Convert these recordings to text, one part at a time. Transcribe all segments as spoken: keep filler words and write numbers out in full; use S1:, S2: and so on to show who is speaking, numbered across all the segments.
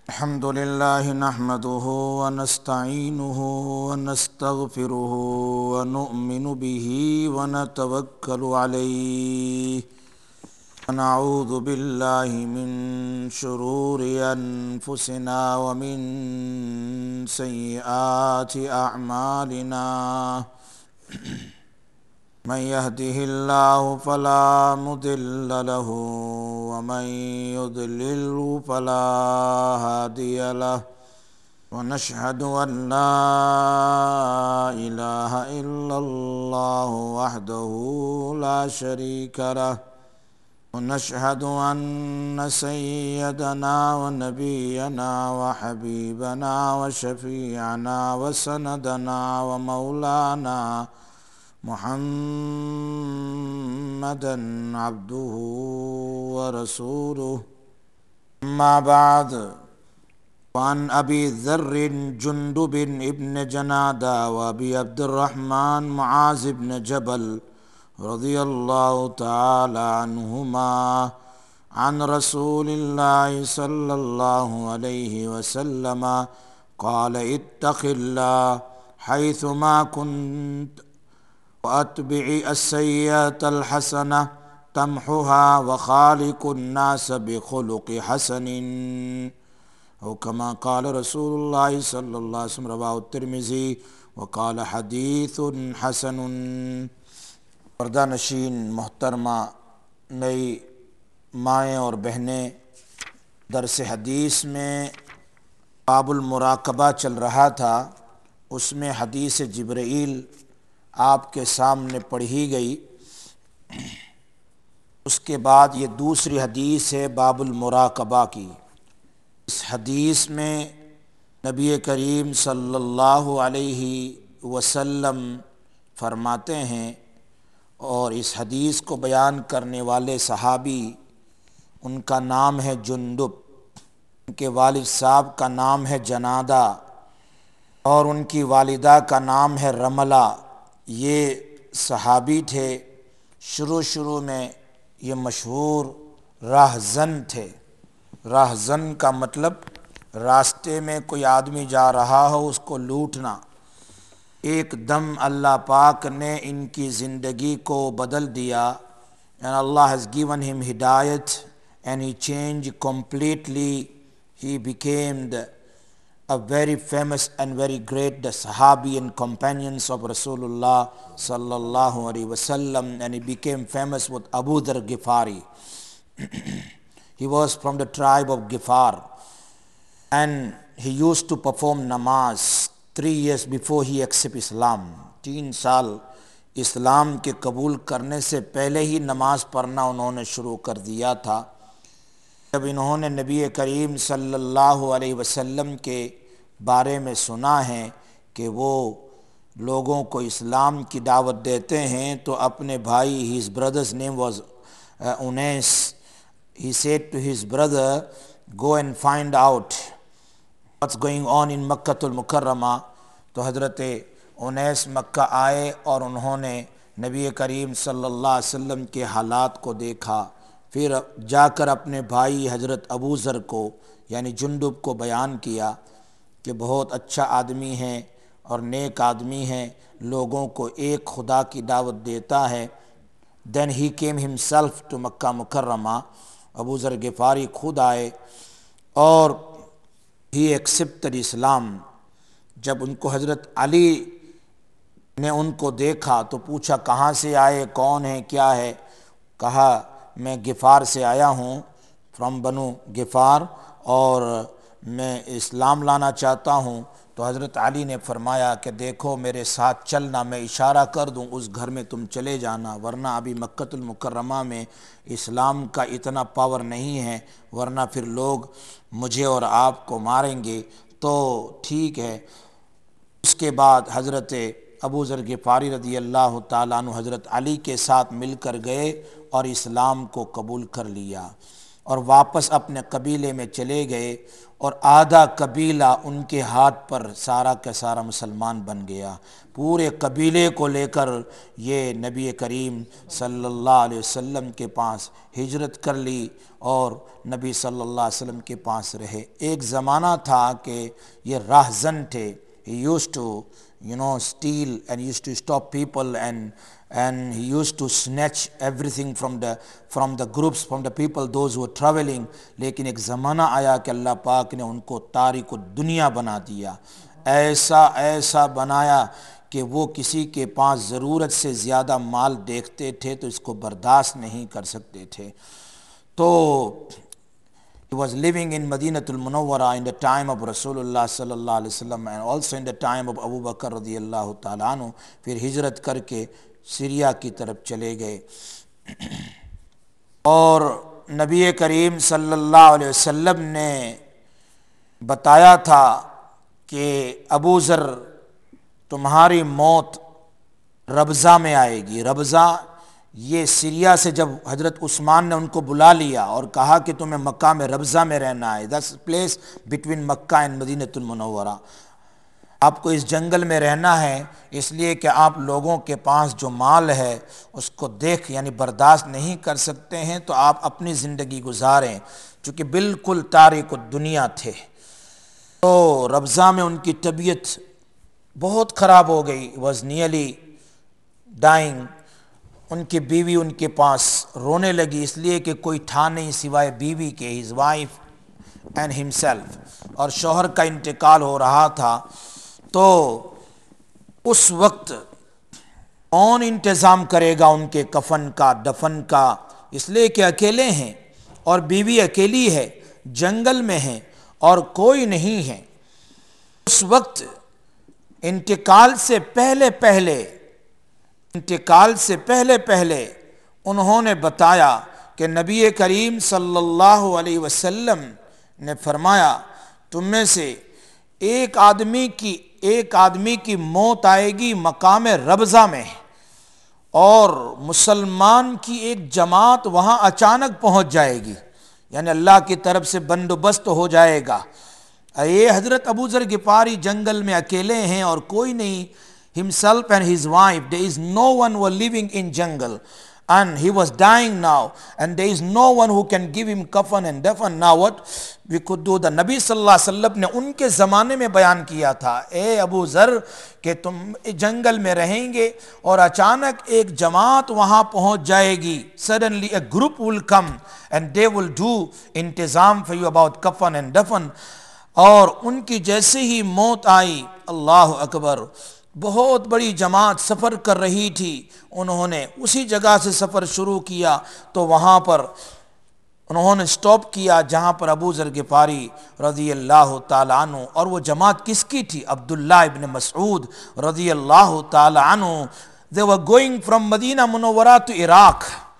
S1: अल्हम्दुलिल्लाहि नहमदुहु व नस्तईनुहु व नस्तगफिरुहु व नुअमिनु बिही व नतवक्कलु अलैहि व नऊज़ु बिल्लाहि मिन शुरूरि अनफुसिना व मिन सय्यिआति अअमालिना। मन यहदिहिल्लाहु फला मुदिल्ल लहु व मन युद्लिल्हु फला हादिय लहु व नशहदु अन ला इलाहा इल्लल्लाहु वहदहु ला शरीक लहु व नशहदु अन्न सय्यदना व नबियना व हबीबना व शफीअना व सनदना व मौलाना मुहम्मदन अब्दुहु व रसूलुहु। अम्मा बाद वान अबी ज़र्रिन जुंदुबिन इब्न जनादा व अबी अब्दुर्रहमान मुआज़ इब्न जबल रज़ियल्लाहु तआला अन्हुमा अन रसूलिल्लाहि सल्लल्लाहु अलैहि वसल्लम क़ाल इत्तक़िल्लाह हैथुमा कुन्त वअत्बिइ अस्सय्यअतल हसना तमहुहा व खालिकुन नास बिखुलुक़ि हसनिन औ कमा क़ाल रसूलुल्लाहि सल्लल्लाहु अलैहि वसल्लम रवाहु तिर्मिज़ी व क़ाल हदीथुन हसनुन। पर्दा नशीन मोहतरमा नई माएँ और बहनें, दरस हदीस में बाबुल मुराकबा चल रहा था। उसमें हदीस जिब्रील आपके सामने पढ़ी गई। उसके बाद ये दूसरी हदीस है बाबुल मुराकबा की। इस हदीस में नबी करीम सल्लल्लाहु अलैहि वसल्लम फरमाते हैं, और इस हदीस को बयान करने वाले सहाबी, उनका नाम है जुंदुब, उनके वालिद साहब का नाम है जनादा और उनकी वालिदा का नाम है रमला। ये सहाबी थे। शुरू शुरू में ये मशहूर राहज़न थे। राहज़न का मतलब रास्ते में कोई आदमी जा रहा हो उसको लूटना। एकदम अल्लाह पाक ने इनकी ज़िंदगी को बदल दिया। And Allah has given him हिदायत and he change completely. He became the a very famous and very great the Sahabi and companions of Rasulullah sallallahu alaihi wasallam, and he became famous with Abu Dharr Ghifari. He was from the tribe of Ghifar, and he used to perform namaz three years before he accepted Islam. तीन साल इस्लाम के कबूल करने से पहले ही नमाज पढ़ना उन्होंने शुरू कर दिया था। जब इन्होंने नबी करीम सल्लल्लाहु अलैहि वसल्लम के बारे में सुना है कि वो लोगों को इस्लाम की दावत देते हैं, तो अपने भाई, his brothers name was Unais, he said to his brother, go and find out what's going on in Makkatul Mukarrama. तो हज़रत उनैस मक्का आए और उन्होंने नबी करीम सल्लल्लाहु अलैहि वसल्लम के हालात को देखा। फिर जाकर अपने भाई हज़रत अबू ज़र को यानी जुंदुब को बयान किया कि बहुत अच्छा आदमी है और नेक आदमी है, लोगों को एक खुदा की दावत देता है। Then he came himself to Makkah Mukarrama. Abu Zar Ghifari खुद आए और ही एक्सेप्टेड इस्लाम। जब उनको हज़रत अली ने उनको देखा तो पूछा, कहाँ से आए, कौन है, क्या है? कहा, मैं गिफ़ार से आया हूँ, फ्रॉम बनु गिफ़ार, और मैं इस्लाम लाना चाहता हूँ। तो हज़रत अली ने फरमाया कि देखो मेरे साथ चलना, मैं इशारा कर दूँ उस घर में तुम चले जाना, वरना अभी मक्कतुल मुकर्रमा में इस्लाम का इतना पावर नहीं है, वरना फिर लोग मुझे और आपको मारेंगे। तो ठीक है। उसके बाद हज़रत अबू ज़र गिफ़ारी रज़ी अल्लाह ताला अन्हु हज़रत अली के साथ मिलकर गए और इस्लाम को कबूल कर लिया। और वापस अपने कबीले में चले गए और आधा कबीला उनके हाथ पर सारा का सारा मुसलमान बन गया। पूरे कबीले को लेकर ये नबी करीम सल्लल्लाहु अलैहि वसल्लम के पास हिजरत कर ली और नबी सल्लल्लाहु अलैहि वसल्लम के पास रहे। एक ज़माना था कि ये राहज़न थे, he used to you know steal and used to stop people and and he used to snatch everything from the from the groups from the people those who were traveling। लेकिन एक ज़माना आया कि अल्लाह पाक ने उनको तारिक दुनिया बना दिया, ऐसा ऐसा बनाया कि वो किसी के पास ज़रूरत से ज़्यादा माल देखते थे तो इसको बर्दाश्त नहीं कर सकते थे। तो he was living in Madinatul Munawwara in the time of Rasulullah sallallahu alaihi wasallam and also in the time of Abu Bakr radiyallahu ta'ala anhu। फिर हिजरत करके सीरिया की तरफ चले गए और नबी करीम सल्लल्लाहु अलैहि वसल्लम ने बताया था कि अबू ज़र तुम्हारी मौत रबज़ा में आएगी। रबज़ा ये सीरिया से जब हज़रत उस्मान ने उनको बुला लिया और कहा कि तुम्हें मक्का में रबज़ा में रहना है, that's place between Makkah and Madinatul Munawwara, आपको इस जंगल में रहना है इसलिए कि आप लोगों के पास जो माल है उसको देख यानी बर्दाश्त नहीं कर सकते हैं, तो आप अपनी ज़िंदगी गुजारें। चूँकि बिल्कुल तारिक दुनिया थे तो रबज़ा में उनकी तबीयत बहुत ख़राब हो गई, वॉज नियरली डाइंग। उनकी बीवी उनके पास रोने लगी इसलिए कि कोई था नहीं सिवाय बीवी के, हिज वाइफ एंड हिमसेल्फ, और शौहर का इंतकाल हो रहा था। तो उस वक्त कौन इंतज़ाम करेगा उनके कफन का, दफन का, इसलिए कि अकेले हैं और बीवी अकेली है, जंगल में है और कोई नहीं है। उस वक्त इंतकाल से पहले पहले इंतकाल से पहले पहले उन्होंने बताया कि नबी करीम सल्लल्लाहु अलैहि वसल्लम ने फरमाया तुम में से एक आदमी की एक आदमी की मौत आएगी मकाम रबज़ा में और मुसलमान की एक जमात वहाँ अचानक पहुँच जाएगी, यानी अल्लाह की तरफ से बंदोबस्त हो जाएगा। ये हज़रत अबू ज़र गिफ़ारी जंगल में अकेले हैं और कोई नहीं, himself and his wife, there is no one who are living in jungle and he was dying now and there is no one who can give him kafan and dafan। Now what we could do, the नबी सल्लल्लाहु अलैहि वसल्लम ने उनके ज़माने में बयान किया था, ए अबू ज़र कि तुम जंगल में रहेंगे और अचानक एक जमात वहाँ पहुँच जाएगी, suddenly a group will come and they will do इंतज़ाम for you about kafan and dafan। और उनकी जैसे ही मौत आई, अल्लाह अकबर, बहुत बड़ी जमात सफ़र कर रही थी, उन्होंने उसी जगह से सफ़र शुरू किया तो वहाँ पर उन्होंने स्टॉप किया जहाँ पर अबू ज़र गिफ़ारी रज़ियल्लाहु ताला अन्हु, और वो जमात किसकी थी, अब्दुल्ला इब्न मसऊद रज़ियल्लाहु ताला अन्हु। They were going from Madina Munawwara to Iraq,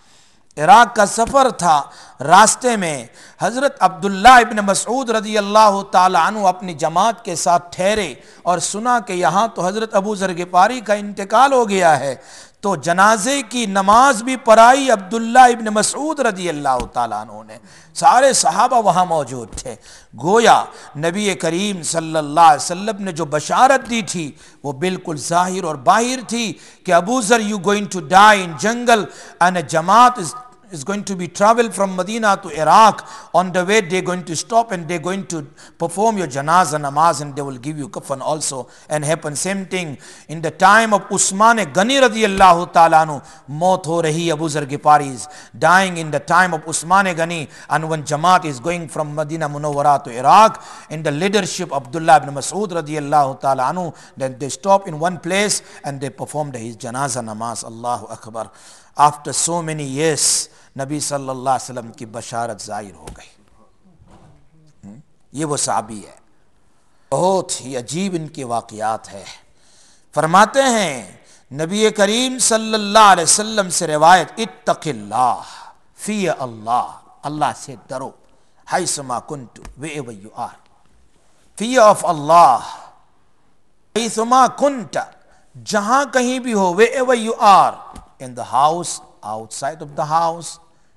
S1: Iraq का सफ़र था। रास्ते में हज़रत अब्दुल्ला इब्न मसऊद रज़ियल्लाहु ताला अन्हु अपनी जमात के साथ ठहरे और सुना कि यहाँ तो हज़रत अबू ज़र गिफ़ारी का इंतकाल हो गया है, तो जनाजे की नमाज भी पढ़ाई अब्दुल्ला इब्न मसऊद रज़ियल्लाहु ताला अन्हु ने। सारे सहाबा वहाँ मौजूद थे। गोया नबी करीम सल्लल्लाहु अलैहि वसल्लम ने जो बशारत दी थी वो बिल्कुल ज़ाहिर और बाहिर थी कि Abu Zar you going to die in jungle and जमात is is going to be travel from Medina to Iraq. On the way they are going to stop and they are going to perform your janazah namaz and they will give you kafan also, and happen same thing in the time of Usman Ghani radiyallahu ta'ala anhu, maut ho rahi Abu Zar Ghifari is dying in the time of Usman Ghani, and when Jamaat is going from Medina Munawwara to Iraq in the leadership of Abdullah ibn Mas'ud radiyallahu ta'ala anhu, then they stop in one place and they performed his janazah namaz. Allahu Akbar. After so many years नबी सल्लल्लाहु अलैहि वसल्लम की बशारत ज़ाहिर हो गई। ये वो सहाबी है, बहुत ही अजीब इनके वाक़यात है। फरमाते हैं नबी करीम सल्लल्लाहु अलैहि वसल्लम से रिवायत, इत्तक़िल्लाह फ़ी अल्लाह, अल्लाह से डरो, हैसमा कुन्तु wherever you are, fear of Allah हैसमा कुन्त, जहाँ कहीं भी हो, wherever you are, in the house, outside of the house,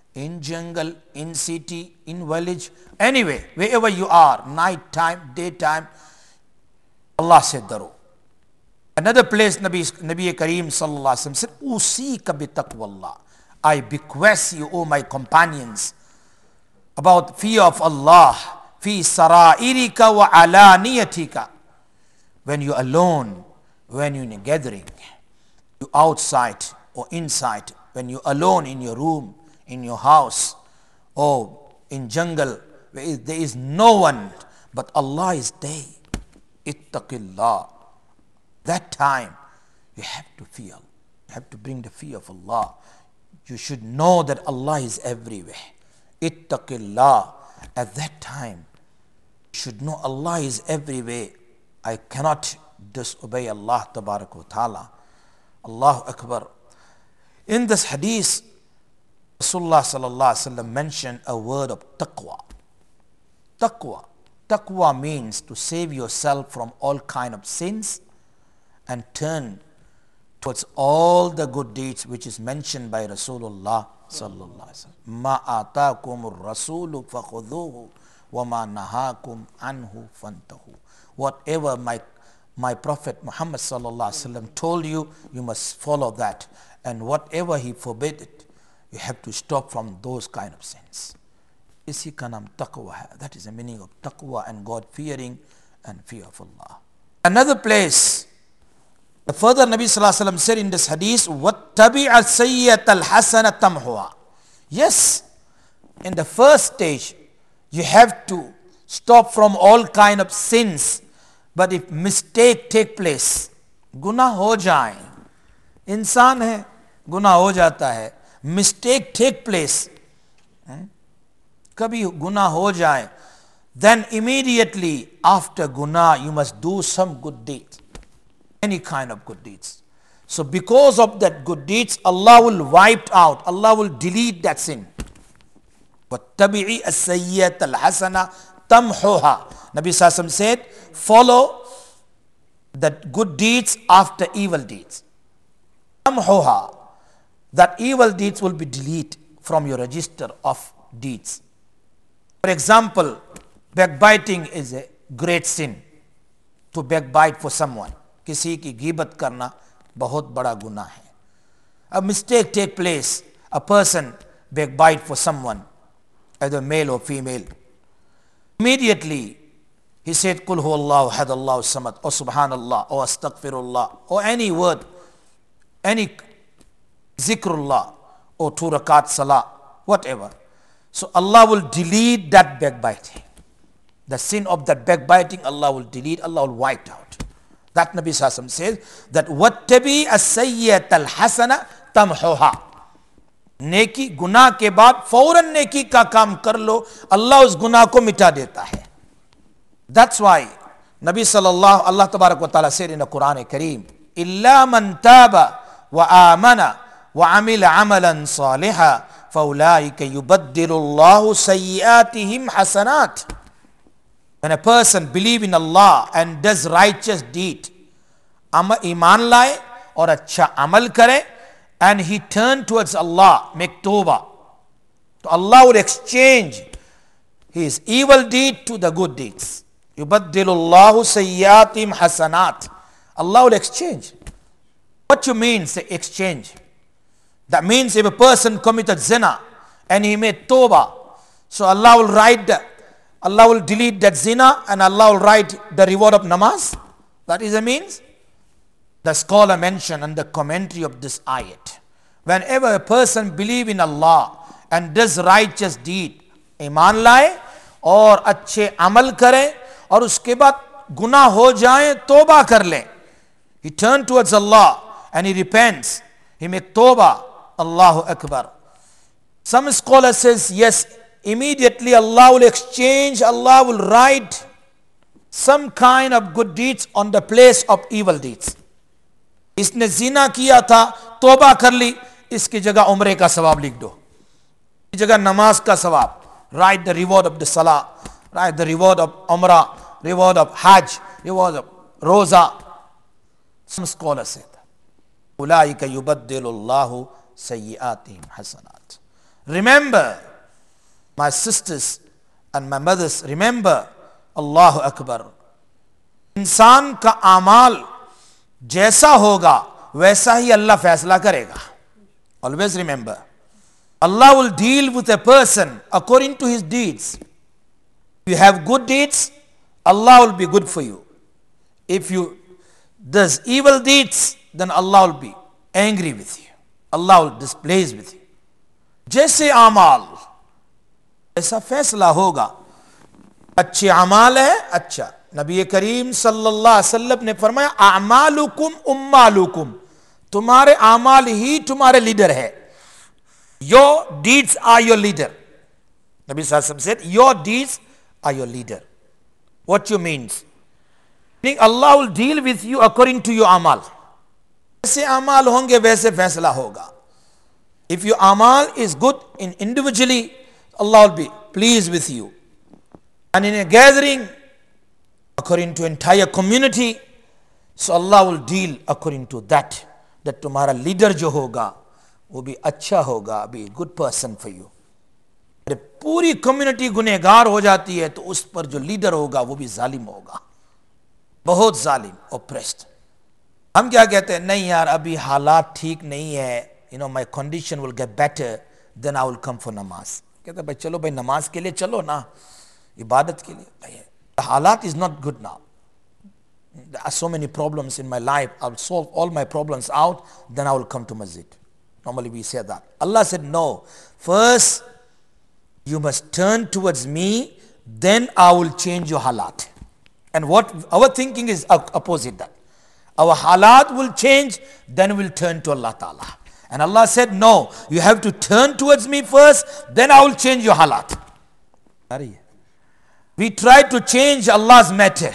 S1: in jungle, in city, in village, anyway, wherever you are, night time, daytime, Allah said daru. Another place, Nabi, Nabi Kareem sallallahu alaihi wasallam said, Usika bi taqwallah. I bequest you, O my companions, about fear of Allah, fi sara'irika wa alaniyatika. When you're alone, when you're in a gathering, you outside or inside, when you're alone in your room, in your house, or in jungle, where there is no one, but Allah is there. Ittaqillah. That time, you have to fear. You have to bring the fear of Allah. You should know that Allah is everywhere. Ittaqillah. At that time, you should know Allah is everywhere. I cannot disobey Allah tabarak wa ta'ala. Allahu Akbar. In this hadith, Rasulullah sallallahu alaihi wasallam mentioned a word of taqwa. Taqwa. Taqwa means to save yourself from all kind of sins and turn towards all the good deeds which is mentioned by Rasulullah sallallahu alaihi wasallam. Ma ataakumur rasulu fakhudhuhu wa ma nahakum anhu fantahu. Whatever my my Prophet Muhammad sallallahu alaihi wasallam told you, you must follow that, and whatever he forbade it, you have to stop from those kind of sins. Isi ka naam taqwa hai. That is the meaning of taqwa and God fearing and fear of Allah. Another place, the further Nabi sallallahu alaihi wasallam said in this hadith, وَاتَّبِعَ السَّيِّئَةَ الْحَسَنَةَ تَمْحُهَا. Yes, in the first stage, you have to stop from all kind of sins. But if mistake take place, गुनाह हो जाए, इंसान है, गुनाह हो जाता है, mistake take place, कभी गुनाह हो जाए, then immediately after गुनाह you must do some good deeds, any kind of good deeds. So because of that good deeds, Allah will wipe out, Allah will delete that sin. وَاتَّبِعِ السَّيِّئَةَ الْحَسَنَةَ تَمْحُهَا. Nabi Sallallahu Alaihi Wasallam said, follow that good deeds after evil deeds. Tamhuha. That evil deeds will be deleted from your register of deeds. For example, backbiting is a great sin. To backbite for someone. किसी की गीबत करना बहुत बड़ा गुनाह है. A mistake take place. A person backbite for someone, either male or female. Immediately, he said, Qul huwa Allahu ahad, Allahu samad, or Subhanallah, or Astaghfirullah, or any word, any zikrullah, or two rakat salah, whatever. So Allah will delete that backbiting. The sin of that backbiting, Allah will delete, Allah will wipe out. That Nabi Sallallahu Alaihi Wasallam says that wattabi as-sayyi'at al-hasana tamhuha. नेकी गुनाह के बाद फौरन नेकी का काम कर लो, अल्लाह उस गुनाह को मिटा देता है. That's why Nabi sallallahu Allah tabarak wa ta'ala said in the Quran Kareem, illa man taba wa amana wa amila amalan saliha fa ulaika yubaddilu Allahu sayyiatihim hasanat. When a person believe in Allah and does righteous deed, iman laए और अच्छा अमल करे, and he turned towards Allah, make tawbah, so Allah will exchange his evil deed to the good deeds. Yubaddilu Allahu sayyiatim hasanat. Allah will exchange. What you mean say exchange? That means if a person committed zina and he made tawbah, so Allah will write the, Allah will delete that zina and Allah will write the reward of namaz. That is a means. The scholar mentioned in the commentary of this ayat, whenever a person believe in Allah and does righteous deed, ईमान लाए और अच्छे अमल करे और उसके बाद गुनाह हो जाए, तौबा कर ले, he turn towards Allah and he repents, he make tawbah, Allahu Akbar. Some scholar says yes, immediately Allah will exchange, Allah will write some kind of good deeds on the place of evil deeds. इसने जिना किया था, तौबा कर ली, इसकी जगह उम्रे का सवाब लिख दो, इस जगह नमाज का सवाब, write the reward of the salah, write the reward of umrah, reward of hajj, reward of roza. Some scholars say that ulaika yubaddilu Allahu sayyiatihim hasanat. Remember, my sisters and my mothers, remember, Allahu Akbar. इंसान का आमाल जैसा होगा वैसा ही अल्लाह फैसला करेगा. Always remember, Allah will deal with a person according to his deeds. If you have good deeds, Allah will be good for you. If you does evil deeds, then Allah will be angry with you. Allah will displease with you. जैसे आमाल ऐसा फैसला होगा. अच्छे अमाल है अच्छा. नबी करीम सल्लल्लाहु अलैहि वसल्लम ने फरमाया अमालुकुम उम्मालुकुम, तुम्हारे अमाल ही तुम्हारे लीडर है. Your deeds are your leader. Nabi Sallallahu Alaihi Wasallam said, your deeds are your leader. What you means? Meaning Allah will deal with you according to your amal. जैसे amal होंगे वैसे फैसला होगा. If your amal is good in individually, Allah will be pleased with you. And in a gathering, according to entire community, so Allah will deal according to that. That तुम्हारा leader जो होगा वो भी अच्छा होगा, be a good person for you. अरे पूरी community गुनहगार हो जाती है तो उस पर जो लीडर होगा वो भी जालिम होगा, बहुत जालिम, oppressed. हम क्या कहते हैं, नहीं यार अभी हालात ठीक नहीं है, you know my condition will get better, then I will come for नमाज. कहते हैं भाई चलो भाई नमाज के लिए चलो ना, इबादत के लिए. भाई the हालात is not good now. There are so many problems in my life. I'll solve all my problems out, then I will come to masjid. Normally we say that. Allah said no. First you must turn towards me, then I will change your halat. And what our thinking is opposite that. Our halat will change, then we'll turn to Allah Ta'ala. And Allah said no, you have to turn towards me first, then I will change your halat. We try to change Allah's matter,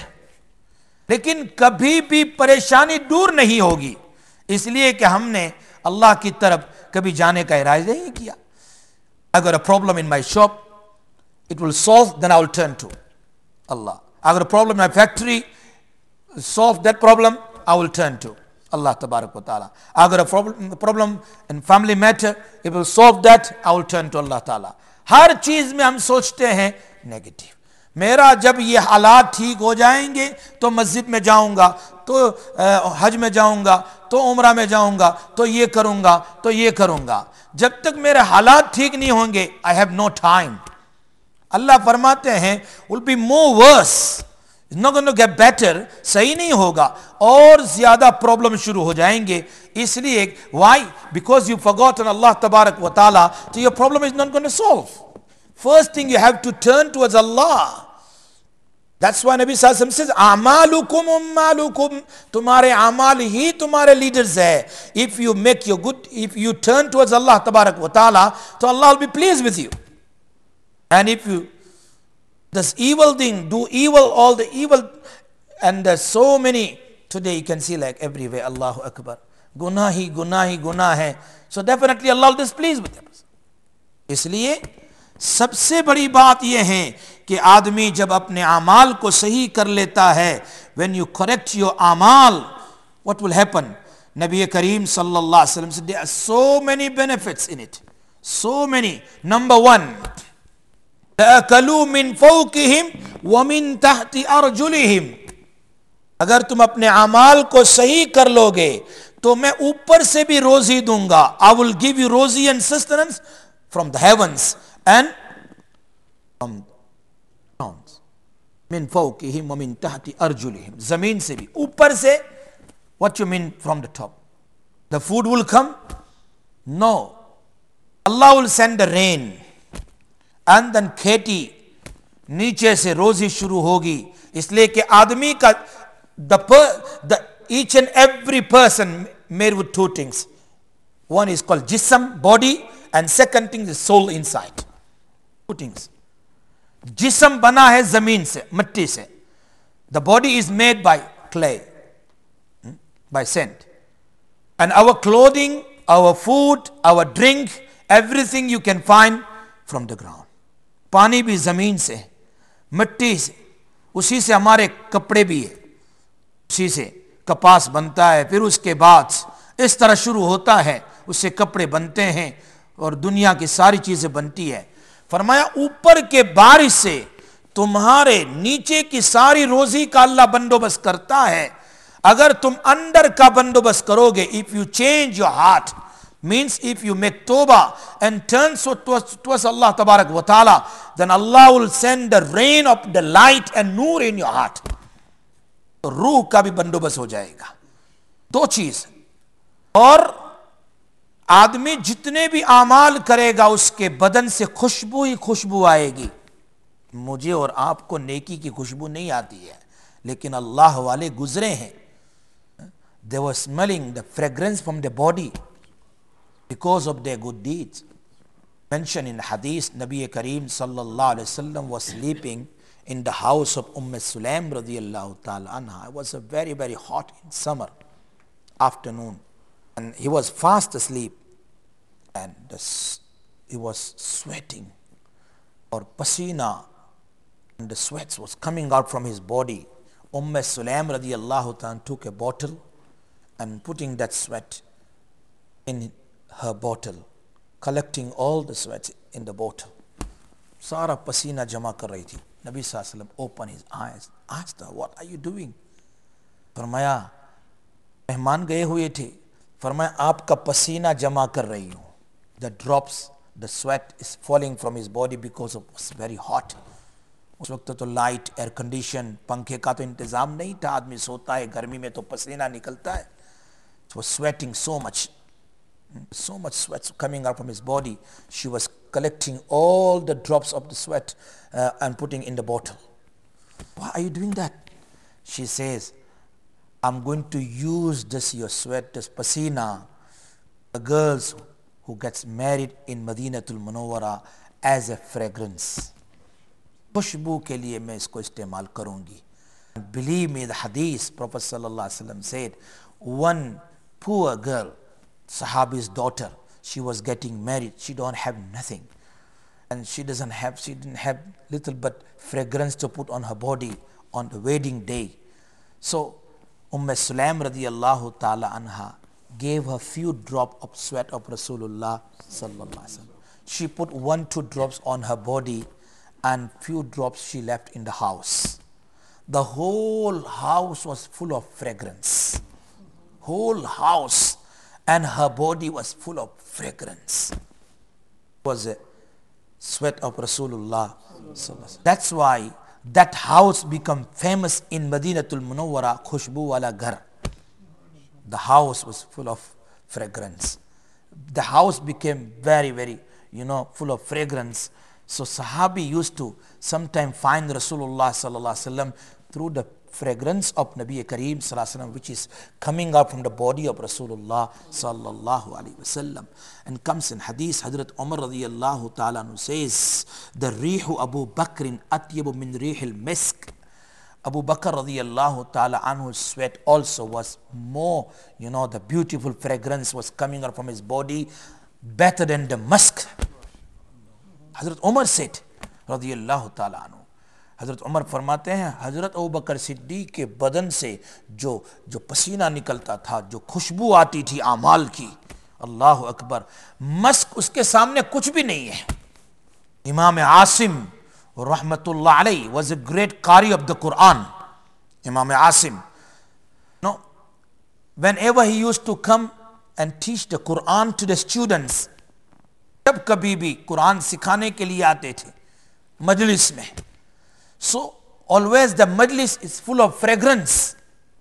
S1: लेकिन कभी भी परेशानी दूर नहीं होगी, इसलिए कि हमने अल्लाह की तरफ कभी जाने का इरादा नहीं किया. I got a problem in my shop, it will solve, then I will turn to Allah. I got a problem in my factory, solve that problem, I will turn to Allah Tabarak wa Ta'ala. I got a problem, problem in family matter, it will solve that, I will turn to Allah Ta'ala. हर चीज में हम सोचते हैं negative. मेरा जब ये हालात ठीक हो जाएंगे तो मस्जिद में जाऊंगा, तो हज में जाऊंगा, तो उम्रा में जाऊंगा, तो ये करूंगा, तो ये करूंगा. जब तक मेरे हालात ठीक नहीं होंगे, I have no time. Allah फरमाते हैं will be more worse, it's not going to get better. सही नहीं होगा और ज्यादा प्रॉब्लम शुरू हो जाएंगे. इसलिए why? Because you forgotten Allah तबारक व तआला, तो your problem is not going to solve. First thing you have to turn towards Allah. That's why Nabi Sallallahu Alaihi Wasallam says, "Amalukum ummalukum." तुम्हारे amal ही तुम्हारे leaders है. If you make your good, if you turn towards Allah Tabarak wa Ta'ala, so Allah will be pleased with you. And if you this evil thing, do evil, all the evil, and there's so many today you can see like everywhere. Allahu Akbar. Guna ही गुनाह ही गुनाह है. So definitely Allah will displease with them. इसलिए सबसे बड़ी बात यह है कि आदमी जब अपने आमाल को सही कर लेता है, when you correct your amal, what will happen? Nabi Kareem sallallahu alaihi wasallam said there are so many benefits in it, so many. Number one, ta'akalu min fawqihim wa min tahti arjulihim. अगर तुम अपने आमाल को सही कर लोगे तो मैं ऊपर से भी रोजी दूंगा. I will give you rosy and sustenance from the heavens and from ground. min fawqihim wa min tahti arjulihim. जमीन से भी, ऊपर से. What you mean from the top? The food will come? No. Allah will send the rain and then खेती नीचे से रोजी शुरू होगी. इसलिए कि आदमी का the per, the each and every person made with two things. One is called jism, body, and second thing is soul inside. Two things. जिस्म बना है जमीन से, मिट्टी से. The body is made by clay, by sand. And our clothing, our food, our drink, everything you can find from the ground. पानी भी जमीन से, मिट्टी से, उसी से हमारे कपड़े भी है, उसी से कपास बनता है. फिर उसके बाद इस तरह शुरू होता है, उससे कपड़े बनते हैं और दुनिया की सारी चीजें बनती है। फरमाया ऊपर के बारिश से तुम्हारे नीचे की सारी रोजी का अल्लाह बंदोबस्त करता है। अगर तुम अंदर का बंदोबस्त करोगे, if you change your heart, means if you make tawbah and turn so towards, towards Allah tabarak wa ta'ala, then Allah will send the rain of the light and nur in your heart. रूह का भी बंदोबस्त हो जाएगा। दो चीज, और आदमी जितने भी आमाल करेगा उसके बदन से खुशबू ही खुशबू आएगी। मुझे और आपको नेकी की खुशबू नहीं आती है, लेकिन अल्लाह वाले गुजरे हैं, they were smelling the fragrance from the body because of their good deeds. Mentioned in hadith, Nabi Kareem sallallahu alaihi wasallam was sleeping in the house of Umm Sulaim radiyallahu ta'ala anha. It was a very very hot in summer afternoon, and he was fast asleep, and the, he was sweating, or pasina, and the sweat was coming out from his body. Umm Sulaim radiyallahu ta'ala took a bottle and putting that sweat in her bottle, collecting all the sweat in the bottle. Sara pasina jama kar rahi thi. Nabi sallallahu alaihi wasallam opened his eyes, asked her, what are you doing? फरमाया मेहमान गए हुए थे, फरमाया आपका पसीना जमा कर रही हूँ. The drops, the sweat is falling from his body because of it's very hot. उस वक्त तो लाइट, एयर कंडीशन, पंखे का तो इंतजाम नहीं था. आदमी सोता है गर्मी में तो पसीना निकलता है. She was sweating so much, so much sweat coming out from his body. She was collecting all the drops of the sweat uh, and putting in the bottle. Why are you doing that? She says, I'm going to use this your sweat, this pasina, the girls who gets married in Madinatul Munawwara as a fragrance. खुशबू के लिए मैं इसको इस्तेमाल करूंगी. Believe me, the hadith, Prophet sallallahu alaihi wasallam said, one poor girl, Sahabi's daughter, she was getting married. She don't have nothing, and she doesn't have, she didn't have little but fragrance to put on her body on the wedding day. So Umm Sulaim radiyallahu ta'ala anha gave her few drop of sweat of Rasulullah sallallahu alaihi wasallam. She put one two drops on her body, and few drops she left in the house. The whole house was full of fragrance. Whole house and her body was full of fragrance. It was a sweat of Rasulullah. That's why that house became famous in Madinatul Munawwara, Khushbu wala ghar. The house was full of fragrance. The house became very, very, you know, full of fragrance. So Sahabi used to sometimes find Rasulullah sallallahu alaihi wasallam through the fragrance of Nabi Kareem sallallahu alaihi wasallam, which is coming out from the body of Rasulullah sallallahu alaihi wasallam. And comes in hadith, Hazrat Umar radiyallahu ta'ala anhu says, the rihu Abu Bakrin atyabu min rihil misk. Abu Bakr radiyallahu ta'ala anhu's sweat also was more, you know, the beautiful fragrance was coming out from his body better than the musk. Hazrat Umar said, radiyallahu ta'ala anhu. हज़रत उमर फरमाते हैं हज़रत अबू बकर सिद्दीक़ के बदन से जो जो पसीना निकलता था, जो खुशबू आती थी आमाल की, अल्लाह अकबर, मस्क उसके सामने कुछ भी नहीं है. इमाम आसिम रहमतुल्लाह अलैह was a great qari of the Quran. Imam Asim, no, whenever he used to come and teach the Quran to the students, जब कभी भी कुरान सिखाने के लिए आते थे मजलिस में, so always the majlis is full of fragrance.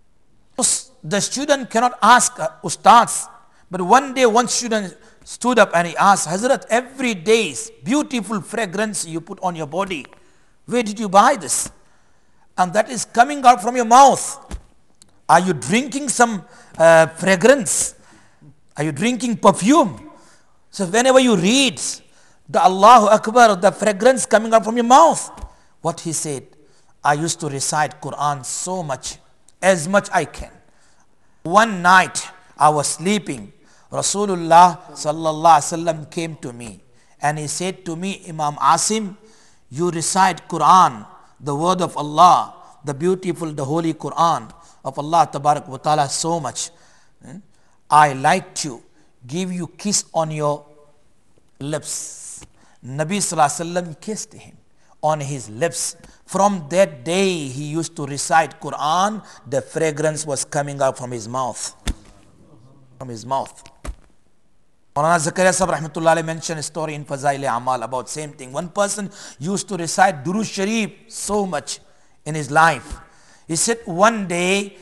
S1: The student cannot ask uh, ustads, but one day one student stood up and he asked, Hazrat, every day beautiful fragrance you put on your body, where did you buy this? And that is coming out from your mouth. Are you drinking some uh, fragrance? Are you drinking perfume? So whenever you read the Allahu Akbar, the fragrance coming out from your mouth. What he said, I used to recite Quran so much, as much I can. One night I was sleeping. Rasulullah sallallahu alaihi wasallam came to me and he said to me, Imam Asim, you recite Quran, the word of Allah, the beautiful, the holy Quran of Allah tabarak wa ta'ala so much. I like to give you kiss on your lips. Nabi Sallallahu Alaihi Wasallam kissed him on his lips. From that day he used to recite Quran, the fragrance was coming out from his mouth. From his mouth. Maulana Zakaria Sahib Rahmatullah Alayhi mentioned a story in Fazail Amal about same thing. One person used to recite Durood Sharif so much in his life. He said one day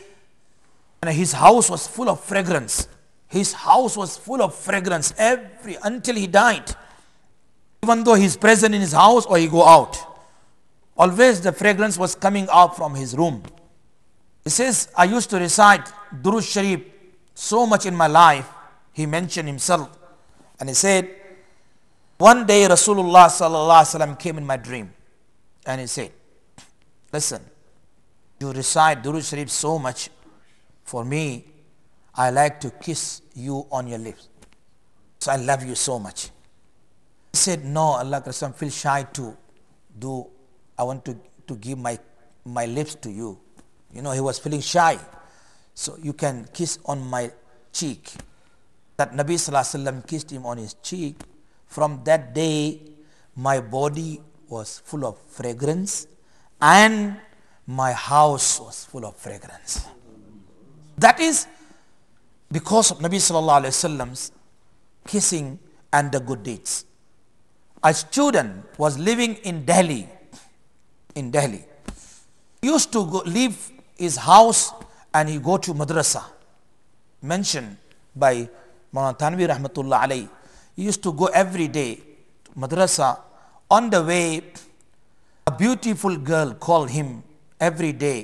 S1: his house was full of fragrance. His house was full of fragrance every until he died. Even though he's present in his house or he go out, always the fragrance was coming out from his room. He says, I used to recite Durood Sharif so much in my life. He mentioned himself. And he said, one day Rasulullah Sallallahu Alaihi Wasallam came in my dream. And he said, listen, you recite Durood Sharif so much. For me, I like to kiss you on your lips. So I love you so much. He said, no, Allah Rasul, feel shy to do. I want to, to give my, my lips to you. You know, he was feeling shy. So you can kiss on my cheek. That Nabi Sallallahu Alaihi Wasallam kissed him on his cheek. From that day, my body was full of fragrance and my house was full of fragrance. That is because of Nabi Sallallahu Alaihi Wasallam's kissing and the good deeds. A student was living in Delhi. In Delhi. He used to go, leave his house and he go to madrasa. Mentioned by Maulana Thanvi Rahmatullah Alayhi. He used to go every day to madrasa. On the way, a beautiful girl called him every day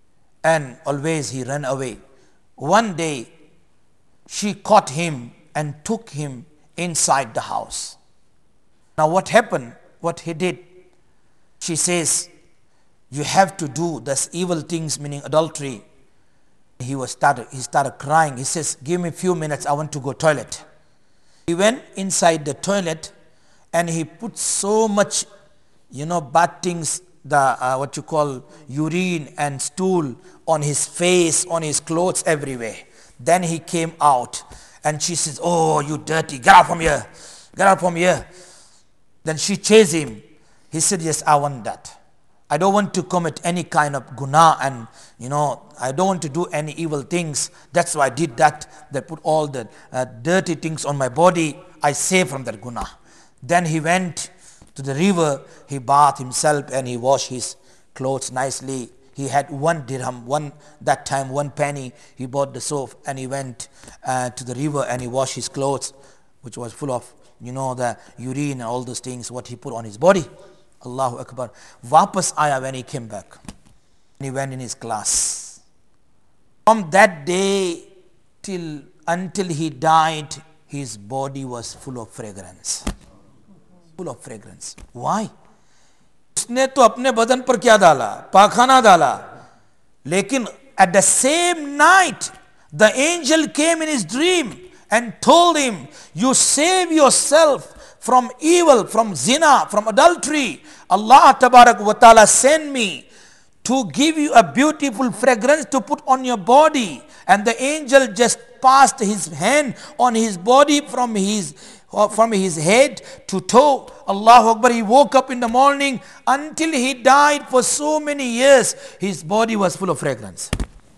S1: and always he ran away. One day, she caught him and took him inside the house. Now what happened? What he did? She says, you have to do this evil things, meaning adultery. He was started, he started crying. He says, give me a few minutes, I want to go toilet. He went inside the toilet and he put so much, you know, bad things, the uh, what you call urine and stool on his face, on his clothes, everywhere. Then he came out and she says, oh, you dirty, get out from here, get out from here. Then she chased him. He said, yes, I want that. I don't want to commit any kind of guna and, you know, I don't want to do any evil things. That's why I did that. They put all the uh, dirty things on my body. I saved from that guna. Then he went to the river. He bathed himself and he washed his clothes nicely. He had one dirham, one that time, one penny. He bought the soap and he went uh, to the river and he washed his clothes, which was full of, you know, the urine and all those things, what he put on his body. Allahu Akbar. Vapas aaya when he came back. And he went in his class. From that day till until he died, his body was full of fragrance. Full of fragrance. Why? उसने तो अपने बदन पर क्या डाला? पाखाना डाला. लेकिन at the same night, the angel came in his dream and told him, you save yourself from evil, from zina, from adultery. Allah Tabarak wa Ta'ala sent me to give you a beautiful fragrance to put on your body. And the angel just passed his hand on his body from his from his head to toe. Allahu Akbar. He woke up in the morning. Until he died for so many years, his body was full of fragrance.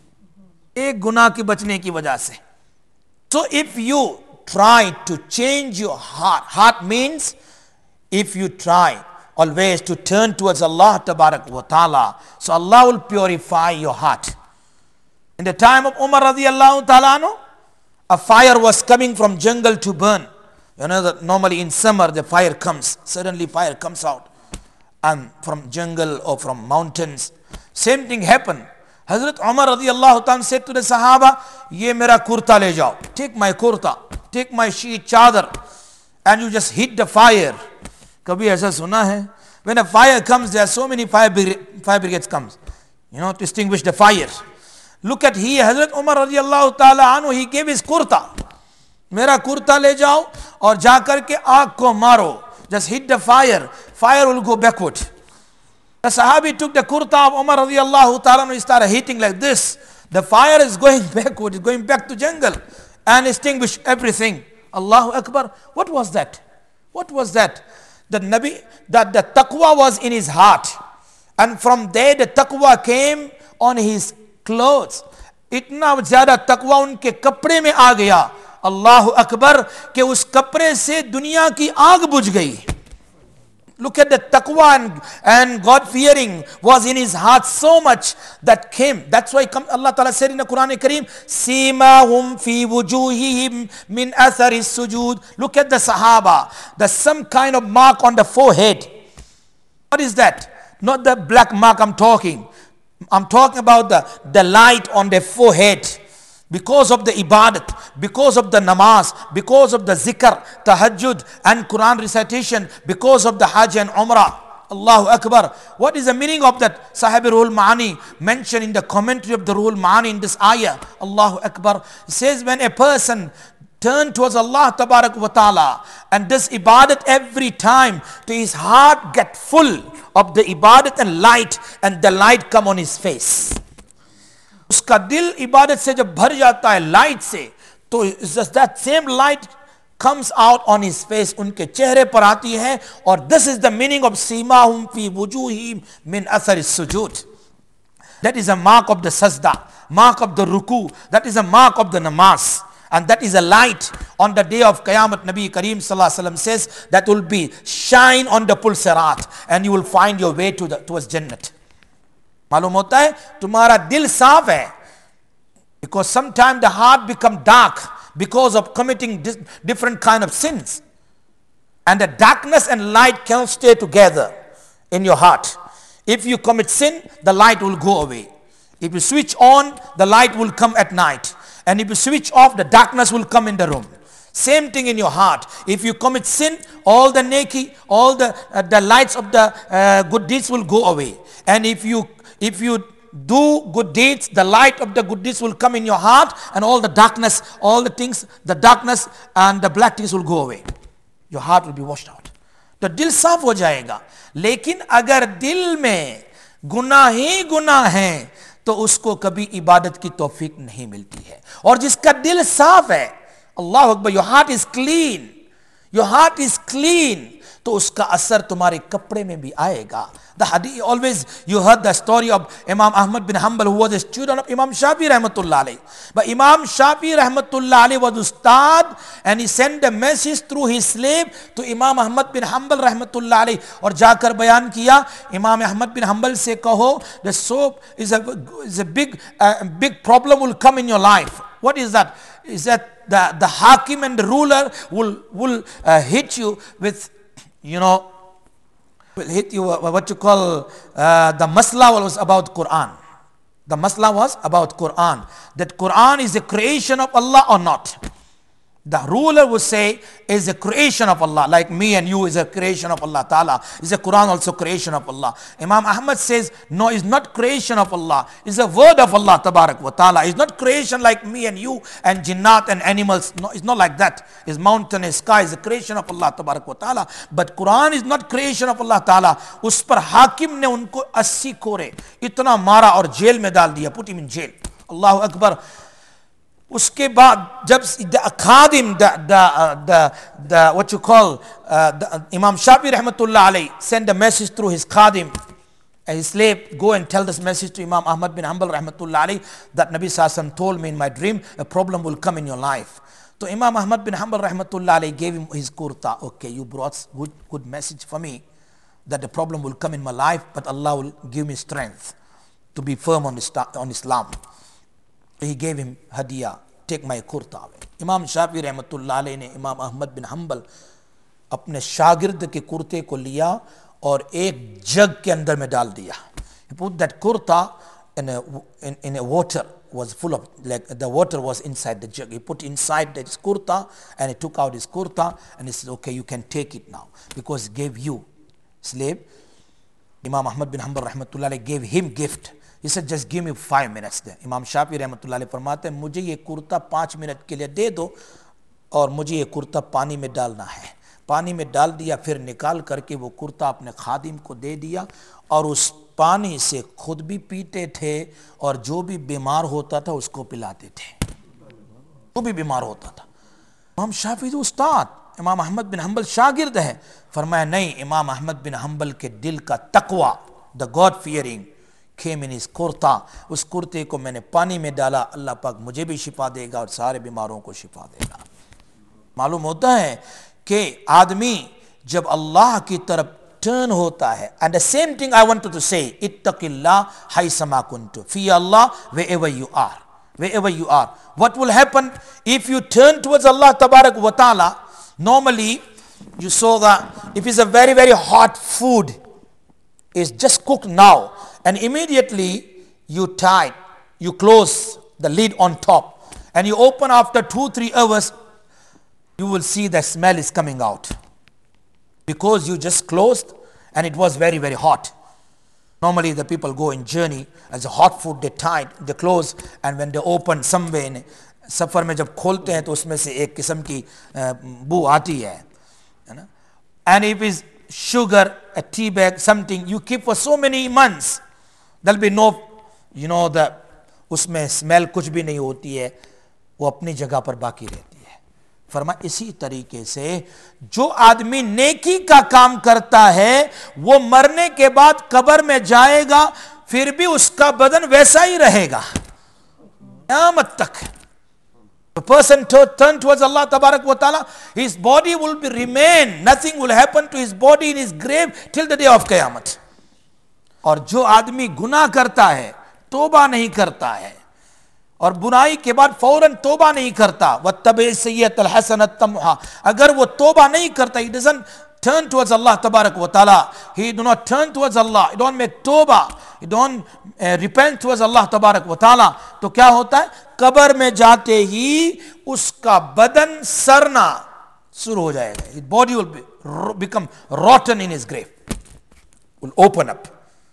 S1: एक गुनाह के बचने की वजह से. So if you try to change your heart, heart means if you try always to turn towards Allah Tabarak wa Ta'ala, so Allah will purify your heart. In the time of Umar radiallahu ta'ala, a fire was coming from jungle to burn. You know that normally in summer the fire comes, suddenly fire comes out and from jungle or from mountains. Same thing happened. Hazrat Umar radiallahu ta'ala said to the Sahaba, ye mera kurta le jao, take my kurta, take my sheet chadar, and you just hit the fire. Kabhi aisa suna hai? When a fire comes, there are so many fire, fire brigades comes, you know, to extinguish the fire. Look at here, Hazrat Umar radiallahu ta'ala anhu, he gave his kurta. Mera kurta le jao, aur ja karke aag ko maro. Just hit the fire, fire will go backward. The Sahabi took the kurta of Umar radiallahu ta'ala and he started hitting like this. The fire is going backward, it's going back to jungle and extinguish everything. Allahu Akbar. What was that? What What was that? The Nabi, that the taqwa was in his heart. And from there the taqwa came on his clothes. इतना ज्यादा तकवा उनके कपड़े में आ गया, अल्लाह अकबर, कि उस कपड़े से दुनिया की आग बुझ गई. Look at the taqwa and, and God fearing was in his heart so much that came. That's why Allah Ta'ala said in the Quran Kareem, Simahum fi wujuhihim min athari sujud. Look at the Sahaba. There's some kind of mark on the forehead. What is that? Not the black mark I'm talking. I'm talking about the, the light on their forehead. Because of the ibadat, because of the namaz, because of the zikr, tahajjud and Quran recitation, because of the hajj and umrah. Allahu Akbar. What is the meaning of that? Sahabi Ruhul Ma'ani mentioned in the commentary of the Ruhul Ma'ani in this ayah. Allahu Akbar. It says when a person turn towards Allah Tabarak wa Ta'ala and does ibadat every time, to his heart get full of the ibadat and light, and the light come on his face. उसका दिल इबादत से जब भर जाता है light से, तो just that same light comes out on his face, उनके चेहरे पर आती है. और this is the meaning of सीमाहुम फी वुजूहिम मिन Athar सुजूद. That is a mark of the sajda, mark of the ruku, that is a mark of the namaz, and that is a light on the day of Qiyamah. Nabi Kareem Sallallahu Alaihi Wasallam says that will be shine on the Pul Sirat, and you will find your way to the towards Jannat. मालूम होता है तुम्हारा दिल साफ है, because sometimes the heart become dark because of committing different kind of sins, and the darkness and light cannot stay together in your heart. If you commit sin, the light will go away. If you switch on, the light will come at night, and if you switch off, the darkness will come in the room. Same thing in your heart. If you commit sin, all the neki, all the uh, the lights of the uh, good deeds will go away, and if you If you do good deeds, the light of the good deeds will come in your heart, and all the darkness, all the things, the darkness and the black things will go away. Your heart will be washed out. तो दिल साफ हो जाएगा. लेकिन अगर दिल में गुनाह ही गुनाह है, तो उसको कभी इबादत की तौफीक नहीं मिलती है. और जिसका दिल साफ है, अल्लाह Akbar, your heart is clean, your heart is clean, तो उसका असर तुम्हारे कपड़े में भी आएगा. The hadith, always you heard the story of Imam Ahmad bin Hanbal, who was a student of Imam Shafi rahmatullah alayhi. But Imam Shafi rahmatullah alayhi was ustad, and he sent a message through his slave to Imam Ahmad bin Hanbal rahmatullah alayhi, और जाकर बयान किया, Imam Ahmad bin Hanbal से कहो, the soap is a is a big uh, big problem will come in your life. What is that? Is that the the hakim and the ruler will will uh, hit you with, you know, will hit you uh, what you call uh, the masla was about Quran. The masla was about Quran. That Quran is a creation of Allah or not. The ruler would say is a creation of Allah, like me and you is a creation of Allah Ta'ala. Is the Quran also creation of Allah? Imam Ahmad says, no, it's not creation of Allah. It's a word of Allah Tabarak wa Ta'ala. It's not creation like me and you and jinnat and animals. No, it's not like that. It's mountain and sky is a creation of Allah Tabarak wa Ta'ala. But Quran is not creation of Allah Ta'ala. उस पर हाकिम ने उनको अस्सी कोरे इतना मारा और जेल में डाल दिया, put him in jail. Allahu Akbar. उसके बाद जब the khadim, the the uh, the the what you call uh, the, uh, Imam Shafi rahmatullah alayhi sent a message through his khadim, and his slave, go and tell this message to Imam Ahmad bin Hanbal rahmatullah alayhi that Nabi Sallallahu Alaihi Wasallam told me in my dream a problem will come in your life. So Imam Ahmad bin Hanbal rahmatullah alayhi gave him his kurta. Okay, you brought good good message for me that the problem will come in my life, but Allah will give me strength to be firm on on Islam. He gave him hadiya, take my kurta away. Imam Shafi रहमतुल्लाह अलैह ने इमाम अहमद बिन humble अपने शागिर्द के कुर्ते को लिया और एक जग के अंदर में डाल दिया. He put that kurta in a in, in a water, was full of, like the water was inside the jug. He put inside that kurta and he took out his kurta and he said, okay, you can take it now, because he gave you, slave. Imam Ahmad bin Hanbal rahmatullah alayhi gave him gift. He said, just give me five minutes there. Imam Shafi रहमतुल्लाह अलैह फरमाते हैं, मुझे ये कुर्ता पाँच minute के लिए दे दो और मुझे ये कुर्ता पानी में डालना है. पानी में डाल दिया, फिर निकाल करके वो कुर्ता अपने खादिम को दे दिया, और उस पानी से खुद भी पीते थे और जो भी बीमार होता था उसको पिलाते थे. वो भी बीमार होता था. इमाम शाफी जो उस्ताद, इमाम अहमद बिन हम्बल शागिर्द है। फरमाया नहीं, इमाम अहमद बिन हम्बल के दिल का तकवा, the God fearing came in his kurta, उस कुर्ते को मैंने पानी में डाला, अल्लाह पाक मुझे भी शिफा देगा और सारे बीमारों को शिफा देगा। मालूम होता है कि आदमी जब अल्लाह की तरफ टर्न होता है, and the same thing I wanted to say, इत्तकिल्लाह हैसमा कुंतु, फी अल्लाह wherever you are, wherever you are. What will happen if you turn towards Allah tabarak wa ta'ala? Normally you saw that if it's a very very hot food, it's just cooked now, and immediately you tie, you close the lid on top, and you open after two three hours, you will see the smell is coming out, because you just closed and it was very very hot. Normally the people go in journey, as a hot food they tied, they close, and when they open somewhere in सफ़र में जब खोलते हैं तो उसमें से एक किस्म की बू आती है, है ना. And if it's sugar, a tea bag, something you keep for so many months, there'll be no, you know, the उसमें स्मेल कुछ भी नहीं होती है, वो अपनी जगह पर बाकी रहती है. फरमा इसी तरीके से जो आदमी नेकी का काम करता है वो मरने के बाद कब्र में जाएगा, फिर भी उसका बदन वैसा ही रहेगा क़यामत तक. The person to turn towards Allah tabarak wa ta'ala, his body will be remain, nothing will happen to his body in his grave till the day of Qiyamah. और जो आदमी गुनाह करता है, तौबा नहीं करता है, और बुराई के बाद फौरन तौबा नहीं करता, वत्तबि सय्यतल हसनत तमहा, अगर वो तौबा नहीं करता, he doesn't turn towards Allah tabarak wa ta'ala, he do not turn towards Allah, he don't make tauba, he don't uh, repent towards Allah tabarak wa ta'ala, तो क्या होता है, कब्र में जाते ही उसका बदन सरना शुरू हो जाएगा. His body will be, become rotten in his grave, will open up,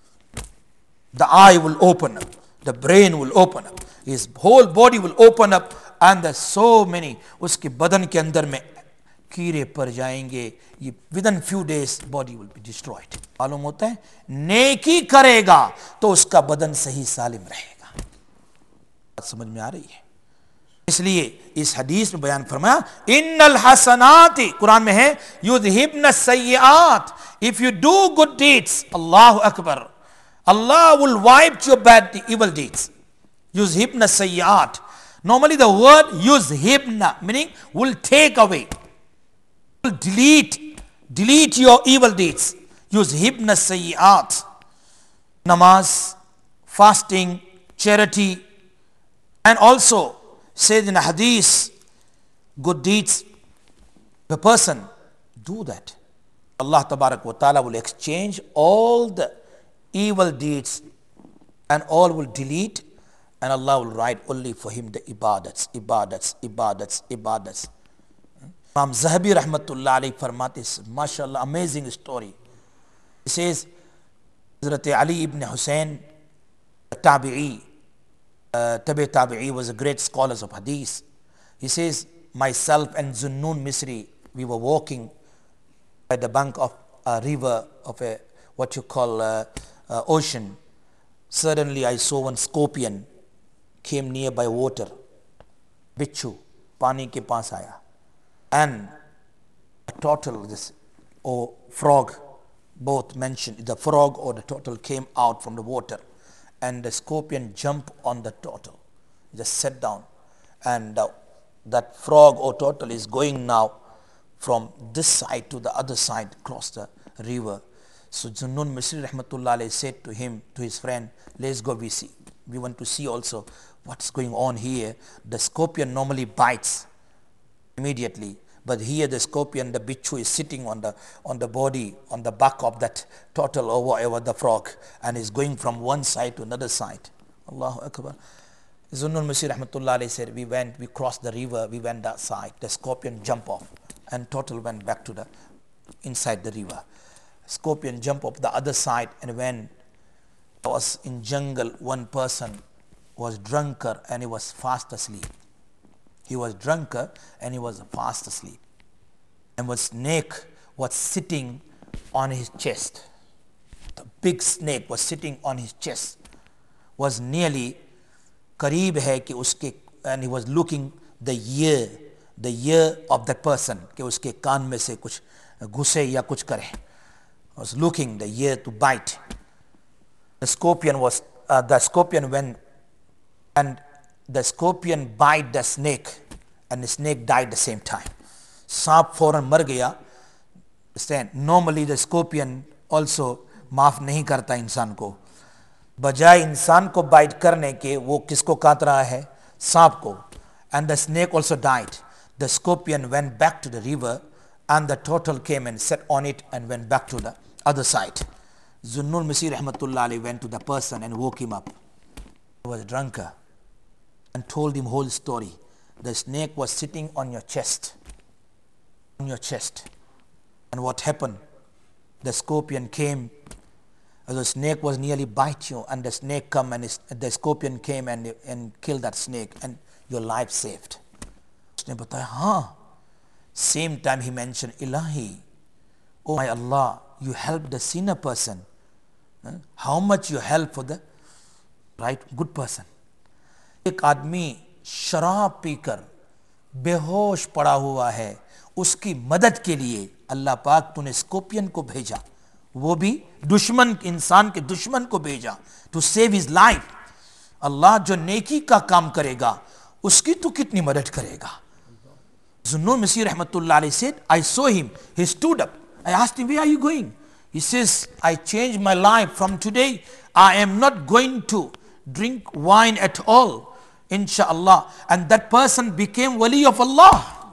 S1: the eye will open up, the brain will open up, his whole body will open up, and there's so many, उसके बदन के अंदर में कीड़े पड़ जाएंगे, ये within few days body will be destroyed. मालूम होता है नेकी करेगा तो उसका बदन सही सालिम रहेगा. बात समझ में आ रही है? इसलिए इस हदीस में बयान फरमाया इन्नल हसनाति, कुरान में है युज़हिब्न सय्यात, if you do good deeds, Allahu Akbar, Allah will wipe your bad evil deeds. Yuzhibna sayyat. Normally the word yuzhibna meaning will take away, will delete, delete your evil deeds. Yuzhibna sayyat. Namaz, fasting, charity, and also said in a hadith, good deeds. The person do that, Allah tabarak wa ta'ala will exchange all the evil deeds and all will delete, and Allah will write only for him the ibadats, ibadats, ibadats, ibadats. Imam Zahabi rahmatullah alayhi farmate is, mashallah, amazing story. He says, Hazrat Ali ibn Hussein, Tabi'i, uh, Tabi Tabi'i was a great scholar of hadith. He says, myself and Zunnun Misri, we were walking by the bank of a river, of a, what you call uh, uh, ocean. Suddenly I saw one scorpion came near by water. Bichu, pani ke paas aaya. And a turtle, this, or frog, both mentioned, the frog or the turtle came out from the water. And the scorpion jumped on the turtle, just sat down. And uh, that frog or turtle is going now from this side to the other side across the river. So Zunnun Misri rahmatullah alayhi said to him, to his friend, let's go we see. We want to see also what's going on here. The scorpion normally bites immediately, but here the scorpion, the bichu, is sitting on the on the body, on the back of that turtle or whatever, the frog, and is going from one side to another side. Allahu Akbar. Zunnun Misri rahmatullah alayhi said, we went, we crossed the river, we went that side. The scorpion jumped off, and turtle went back to the inside the river. Scorpion jumped up the other side, and when I was in jungle, one person was drunker and he was fast asleep. He was drunker and he was fast asleep. And one snake was sitting on his chest. The big snake was sitting on his chest. Was nearly kareeb hai ki uske, and he was looking the ear, the ear of that person, कि उसके कान में से कुछ घुसे या कुछ करे. Was looking the ear to bite. The scorpion was uh, the scorpion went and the scorpion bite the snake and the snake died the same time. सांप फौरन मर गया. Stand. Normally the scorpion also माफ नहीं करता इंसान को. बजाय इंसान को बाइट करने के वो किसको काट रहा है? सांप को. And the snake also died. The scorpion went back to the river and the turtle came and sat on it and went back to the other side. Zunnul Masih rahmatullah alayhi went to the person and woke him up. He was a drunkard and told him whole story. The snake was sitting on your chest. On your chest. And what happened? The scorpion came. The snake was nearly bite you and the snake come and the scorpion came and, and killed that snake and your life saved. उसने बताया हाँ. Same time he mentioned Ilahi. Oh my Allah, you helped the sinner person. How much you help for the right good person. एक आदमी शराब पीकर बेहोश पड़ा हुआ है, उसकी मदद के लिए अल्लाह पाक तूने स्कॉर्पियन को भेजा, वो भी दुश्मन इंसान के दुश्मन को भेजा to save his life. Allah जो नेकी का काम करेगा उसकी तू कितनी मदद करेगा. Zunnun Masih rahmatullah alayhi said, I saw him, he stood up. I asked him, where are you going? He says, I changed my life. From today I am not going to drink wine at all, inshallah. And that person became wali of Allah.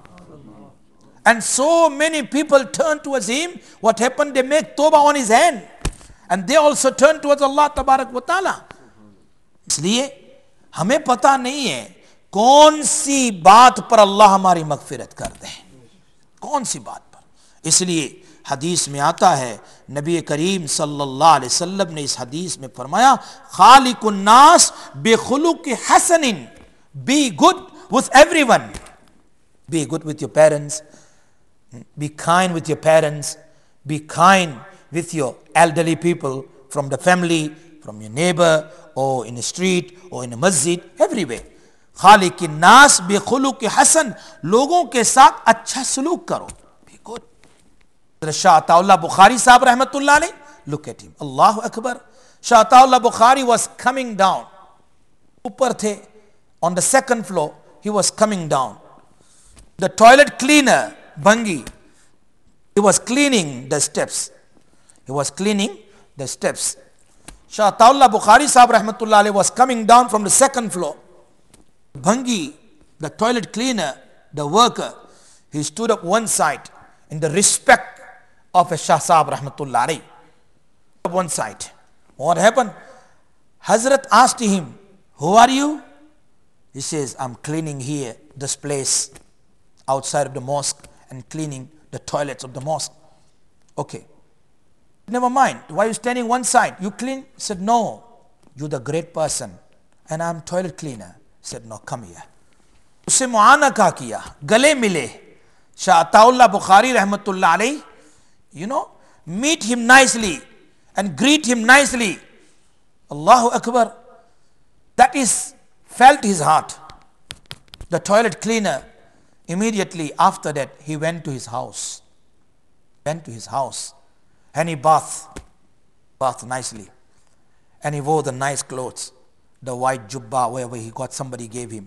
S1: And so many people turned towards him. What happened? They make tawbah on his hand. And they also turned towards Allah tabarak wa ta'ala. इसलिए हमें पता नहीं है कौन सी बात पर अल्लाह हमारी मगफिरत कर दे, कौन सी बात पर. इसलिए हदीस में आता है, नबी करीम सल्लल्लाहु अलैहि वसल्लम ने इस हदीस में फरमाया, खालिकुन नास बिखुलुक हसनिन, be good with everyone. Be good with your parents, be kind with your parents, be kind with your elderly people from the family, from your neighbor, or in the street, or in a masjid, everywhere. खालिक नास बेखुलुक हसन, लोगों के साथ अच्छा सलूक करो. Be good. Shah Ataullah Bukhari Sahib rahmatullah alayhi, look at him. Allahu Akbar. Shah Ataullah Bukhari was coming down. Upar the, on the second floor, he was coming down. The toilet cleaner, Bangi, he was cleaning the steps. He was cleaning the steps. Shah Ataullah Bukhari Sahib rahmatullah alayhi was coming down from the second floor. Bhangi, the toilet cleaner, the worker, he stood up one side in the respect of a Shah Sahib rahmatullah alayhi. One side. What happened? Hazrat asked him, who are you? He says, I'm cleaning here, this place, outside of the mosque, and cleaning the toilets of the mosque. Okay. Never mind. Why are you standing one side? You clean? He said, no, you're the great person, and I'm toilet cleaner. Said, no, come here. उससे मुआनका किया, गले मिले. शाह अताउल्लाह बुखारी रहमतुल्लाह अलैह, you know, meet him nicely and greet him nicely. Allahu Akbar. That is, felt his heart. The toilet cleaner, immediately after that, he went to his house. Went to his house. And he bathed. Bathed nicely. And he wore the nice clothes. The white jubba, wherever he got, somebody gave him.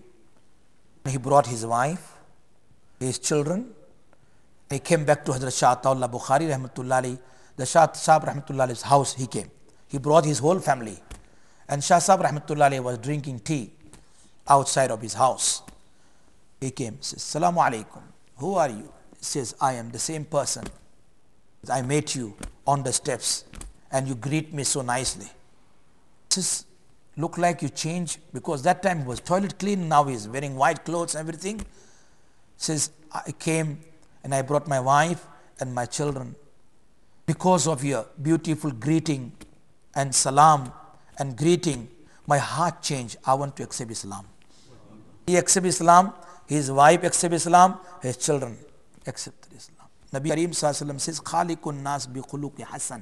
S1: He brought his wife, his children. He came back to Hazrat Shah Ataullah Bukhari rahmatullah alayhi, the Shah Sahib rahmatullah alayhi's house. He came. He brought his whole family. And Shah Sahib rahmatullah alayhi was drinking tea outside of his house. He came, says, Salamu alaikum. Who are you? He says, I am the same person. I met you on the steps and you greet me so nicely. He says, look like you changed, because that time he was toilet clean, now he's wearing white clothes and everything. Says, I came and I brought my wife and my children. Because of your beautiful greeting and salam and greeting, my heart changed. I want to accept Islam. He accepted Islam, his wife accepted Islam, his children accepted Islam. Nabi Kareem Sallallahu Alaihi Wasallam says, Khaliqun nas bi khuluqi hasan.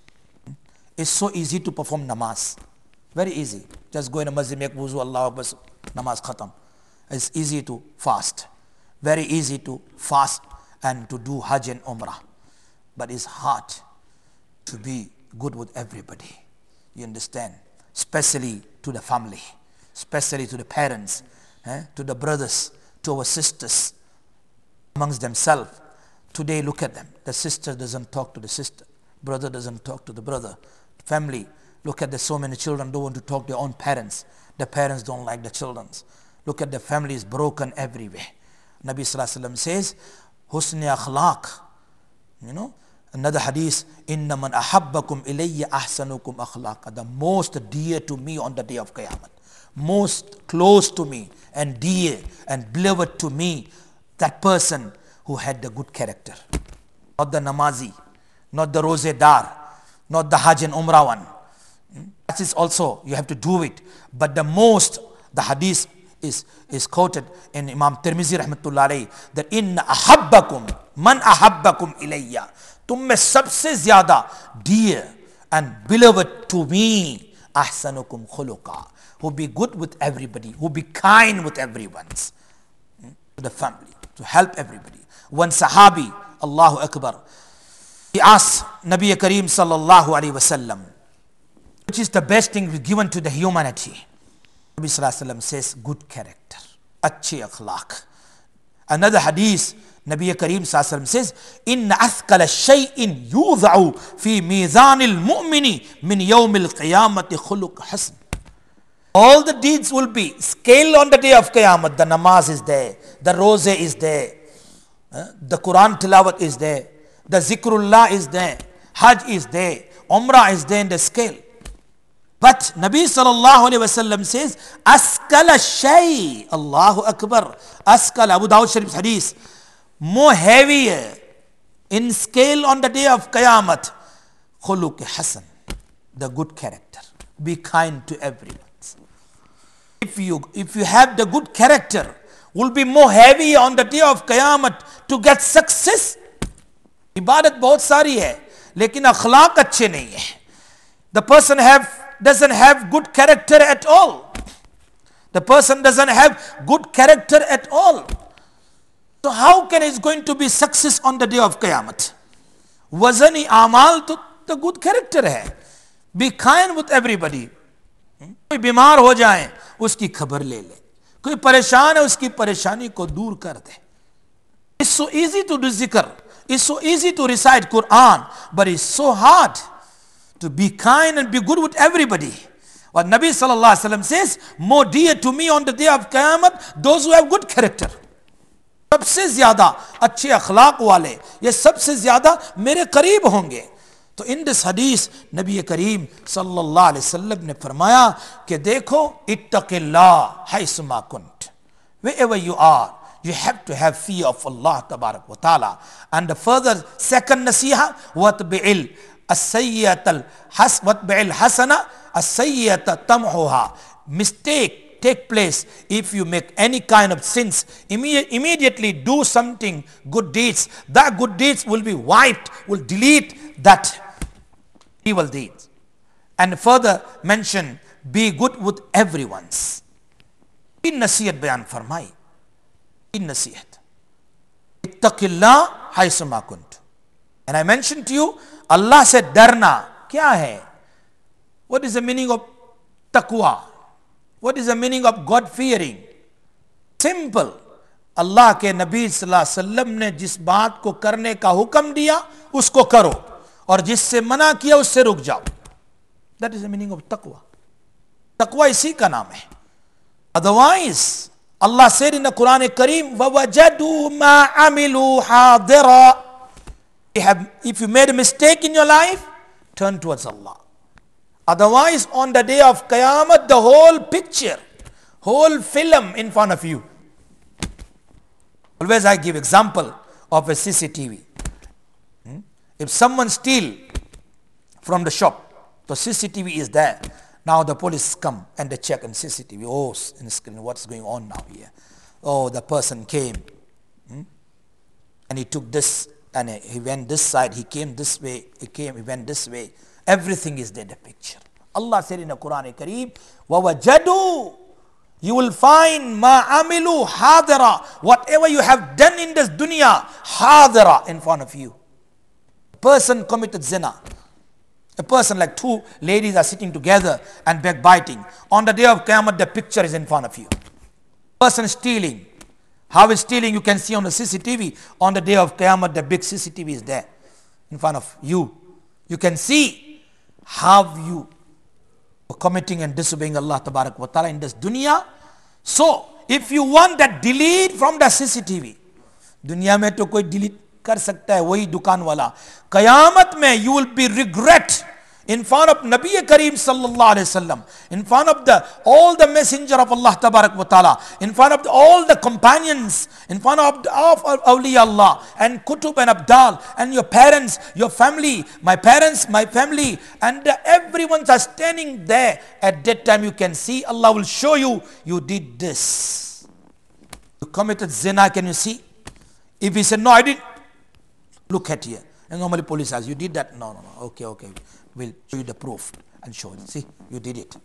S1: It's so easy to perform namaz. Very easy. Just go in a masjid, make wuzu, Allah Akbar, namaz khatam. It's easy to fast. Very easy to fast and to do Hajj and Umrah. But it's hard to be good with everybody. You understand? Especially to the family, especially to the parents, eh? to the brothers, to our sisters, amongst themselves. Today, look at them. The sister doesn't talk to the sister. Brother doesn't talk to the brother. Family, look at the so many children don't want to talk to their own parents. The parents don't like the children. Look at the family is broken everywhere. Nabi Sallallahu Alaihi Wasallam says, Husni akhlaq. You know, another hadith, Inna man ahabbakum ilayya ahsanukum akhlaq. The most dear to me on the day of Qiyamah. Most close to me and dear and beloved to me, that person who had the good character. Not the namazi, not the rozedar, not the Hajj and Umrah one. That is also, you have to do it. But the most, the hadith is, is quoted in Imam Tirmizi rahmatullah alayhi, that inna ahabbakum, man ahabbakum ilayya. Tum mein sabse zyada dear and beloved to me, ahsanukum khuluqa. Who be good with everybody, who be kind with everyone. To the family, to help everybody. One Sahabi, Allahu Akbar, he asked Nabi Kareem sallallahu alayhi wasallam, which is the best thing given to the humanity? Nabi sallallahu alayhi wasallam says, good character, achhe akhlaq. Another hadith, Nabi Kareem sallallahu alayhi wasallam says, inna athqala shay'in yudha'u fi mizanil mu'mini min yawmil qiyamati khuluq hasan. All the deeds will be scaled on the day of Qiyamah. The namaz is there, the roseh is there, uh, the Quran tilawat is there, the zikrullah is there, Hajj is there, Umrah is there in the scale. But Nabi sallallahu alayhi wasallam says, askala shay, Allahu Akbar, askala, Abu Dawud Sharif's hadith, more heavier in scale on the day of Qiyamah, khuluq hasan, the good character. Be kind to everyone. If you, if you have the good character, will be more heavy on the day of Qiyamah to get success. Ibadat bahut sari hai, lekin akhlaq अच्छे नहीं है. The person have, doesn't have good character at all. The person doesn't have good character at all. So how can he going to be success on the day of Qiyamah? Wazani amal to the good character hai. Be kind with everybody. कोई बीमार हो जाए उसकी खबर ले ले, कोई परेशान है उसकी परेशानी को दूर कर दे. It's so easy to do zikr, it's so easy to recite Quran, but it's so hard to be kind and be good with everybody. What Nabi sallallahu alaihi wasallam says, more dear to me on the day of Qiyamah, those who have good character. सबसे ज्यादा अच्छे अखलाक वाले ये सबसे ज्यादा मेरे करीब होंगे. तो इन दिस हदीस नबी करीम सल्लल्लाहु अलैहि वसल्लम ने फरमाया कि देखो, इत्तक़िल्लाह हैसुमा कुंत, wherever you are, you have to have fear of Allah tabarak wa ta'ala. And the further second nasiha, watbi'il as-sayyi'atal has watbi'il hasana as-sayyi'ata tamhuha. Mistake take place if you make any kind of sins, immediate, immediately do something good deeds. That good deeds will be wiped, will delete that evil deeds. And further mention, be good with everyone's. In nasihat bayan farmai, in nasihat, ittaqillah haysuma kunt. And I mentioned to you, Allah said darna. Kya hai? What is the meaning of taqwa? What is the meaning of God fearing? Simple. Allah के नबी सल्लल्लाहु अलैहि वसल्लम ने जिस बात को करने का हुक्म दिया उसको करो, और जिससे मना किया उससे रुक जाओ. That is the meaning of taqwa. Taqwa इसी का नाम है. Otherwise, Allah said in the Quran Kareem, وَوَجَدُوا مَا عَمِلُوا حَاضِرًا. If you made a mistake in your life, turn towards Allah. Otherwise, on the day of Qiyamah, the whole picture, whole film in front of you. Always I give example of a C C T V. Hmm? If someone steal from the shop, the C C T V is there. Now the police come and they check on C C T V. Oh, in the screen, what's going on now here? Oh, the person came hmm? and he took this and he went this side. He came this way. He came. He went this way. Everything is there, the picture. Allah said in the Quran Kareem, وَوَجَدُوا You will find ma amilu hadira, whatever you have done in this dunya, hadira, in front of you. A person committed zina. A person, like two ladies are sitting together and backbiting. On the day of Qiyamah, the picture is in front of you. Person stealing. How is stealing? You can see on the C C T V. On the day of Qiyamah, the big C C T V is there in front of you. You can see how you are committing and disobeying Allah Tabarak wa Ta'ala in this dunya. So, if you want that delete from the C C T V, दुनिया में तो कोई delete कर सकता है, वही दुकान वाला. Qiyamah mein you will be regret in front of Nabi Kareem sallallahu alaihi wasallam, in front of the all the messenger of Allah Tabarak wa Ta'ala, in front of the, all the companions, in front of, the, of, of awliya Allah and kutub and abdal and your parents, your family, my parents, my family, and uh, everyone are standing there. At that time you can see, Allah will show you, you did this. You committed zina, can you see? If he said, no, I didn't, look at here. And normally police asks, you did that? No, no, no, okay, okay. We'll show you the proof and show it. See, you did it.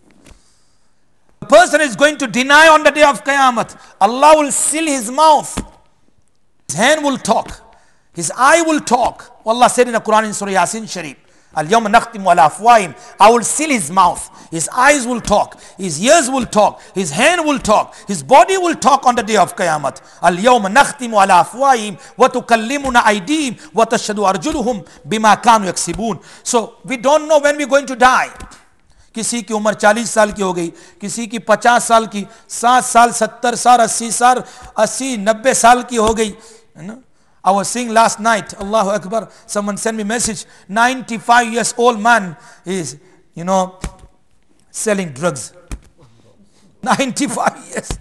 S1: The person is going to deny on the day of Qiyamah. Allah will seal his mouth. His hand will talk. His eye will talk. Allah said in the Quran in Surah Yasin Sharif, Al-yawma nakhtimu ala afwahihim. I will seal his mouth. His eyes will talk. His ears will talk. His hand will talk. His body will talk on the day of Qiyamah. Al-yawma nakhtimu ala afwahihim wa tukallimuna aydihim wa tashhadu arjuluhum bima kanu yaksibun. So we don't know when we're going to die. किसी की उम्र चालीस साल की हो गई, किसी की पचास साल की, साठ साल, सत्तर साल, अस्सी साल, अस्सी नब्बे साल की हो गई, है ना? I was seeing last night, Allahu Akbar, someone sent me a message, ninety-five years old man is, you know, selling drugs. ninety-five years.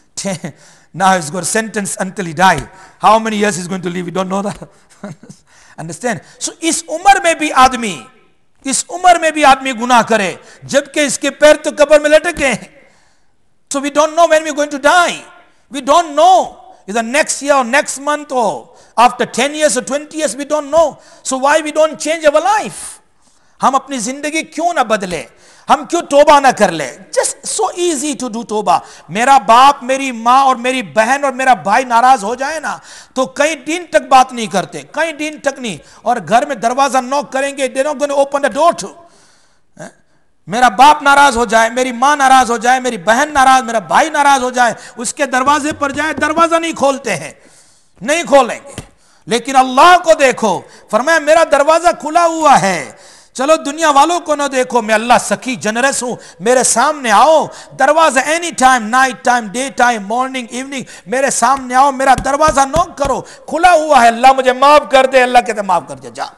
S1: Now he's got a sentence until he die. How many years he's going to live, we don't know that. Understand? So इस उम्र में भी आदमी, इस उम्र में भी आदमी गुनाह करे, जबकि इसके पैर तो कब्र में लटक गए. So we don't know when we're going to die. We don't know. Either next year or next month or after ten years or twenty years, we don't know. So why we don't change our life? हम अपनी जिंदगी क्यों ना बदले? हम क्यों तौबा ना कर ले? Just so easy to do तौबा. मेरा बाप, मेरी माँ और मेरी बहन और मेरा भाई नाराज हो जाए ना, तो कई दिन तक बात नहीं करते, कई दिन तक नहीं, और घर में दरवाजा नॉक करेंगे, they're not going to open the door to. मेरा बाप नाराज हो जाए, मेरी माँ नाराज हो जाए, मेरी बहन नाराज, मेरा भाई नाराज हो जाए, उसके दरवाजे पर जाए, दरवाजा नहीं खोलते हैं, नहीं खोलेंगे. लेकिन अल्लाह को देखो, फरमाया मेरा दरवाजा खुला हुआ है, चलो दुनिया वालों को न देखो, मैं अल्लाह सखी जनरस हूं, मेरे सामने आओ, दरवाजा any time, night time, day time, morning, evening, मेरे सामने आओ, मेरा दरवाजा नॉक करो, खुला हुआ है, अल्लाह मुझे माफ कर दे. अल्लाह कहते माफ कर दे, जा.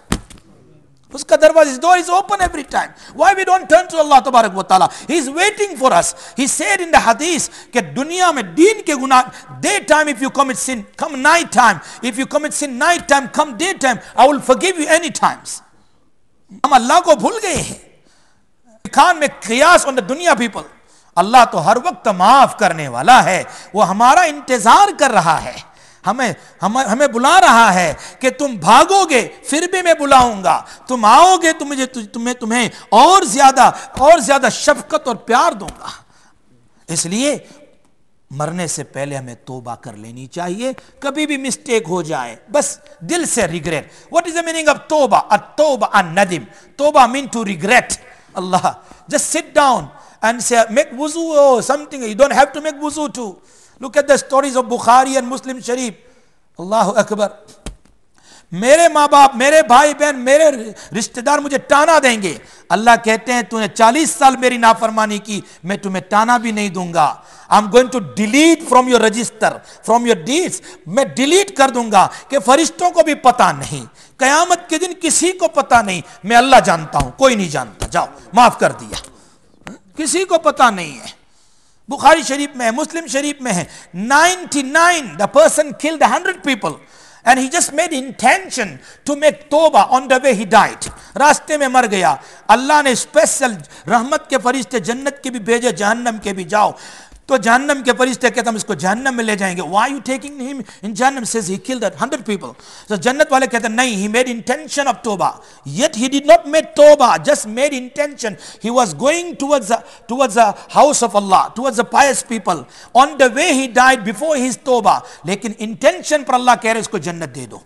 S1: उसका दरवाजा, his door is open every time. Why we don't turn to Allah Tabarak wa Ta'ala? He is waiting for us. He said in the hadith कि दुनिया में दीन के गुनाह, daytime if you commit sin, come night time. If you commit sin night time, come daytime. I will forgive you any times. हम अल्लाह को भूल गए हैं. खान में क़ियास on the दुनिया people. अल्लाह तो हर वक्त माफ करने वाला है, वो हमारा इंतजार कर रहा है, हमें हमें हमें बुला रहा है कि तुम भागोगे फिर भी मैं बुलाऊंगा, तुम आओगे तो मुझे तुम्हें तुम्हें और ज्यादा और ज्यादा शफकत और प्यार दूंगा. इसलिए मरने से पहले हमें तौबा कर लेनी चाहिए. कभी भी मिस्टेक हो जाए बस दिल से regret. What is the meaning of तौबा? अत-तौबा अन-नदम. तौबा mean to regret. Allah, just sit down and say make wuzu or something. You don't have to make wuzu too. Look at the stories of Bukhari and Muslim Sharif. Allahu Akbar. मेरे माँ बाप, मेरे भाई बहन, मेरे रिश्तेदार मुझे ताना देंगे. अल्लाह कहते हैं तूने चालीस साल मेरी नाफरमानी की, मैं तुम्हें ताना भी नहीं दूंगा. I'm going to delete from your register, from your deeds. मैं delete कर दूंगा कि फरिश्तों को भी पता नहीं, कयामत के दिन किसी को पता नहीं, मैं अल्लाह जानता हूं, कोई नहीं जानता. जाओ, माफ कर दिया, किसी को पता नहीं है. बुखारी शरीफ में है, मुस्लिम शरीफ में है, ninety-nine, the person killed one hundred people and he just made intention to make tawbah on the way he died. रास्ते में मर गया. अल्लाह ने स्पेशल रहमत के फरिश्ते जन्नत के भी भेजे, जहन्नम के भी. जाओ तो जहन्नम के फरिश्ते कहते हम इसको जहन्नम में ले जाएंगे। Why you taking him in जहन्नम? Says he killed hundred people. तो जन्नत वाले कहते हैं नहीं, ही मेड इंटेंशन ऑफ तौबा, yet he did not made तौबा, just made intention. He was going towards towards the house of Allah, towards the pious people. On the way he died before his तौबा, लेकिन intention पर अल्लाह कह रहे इसको जन्नत दे दो।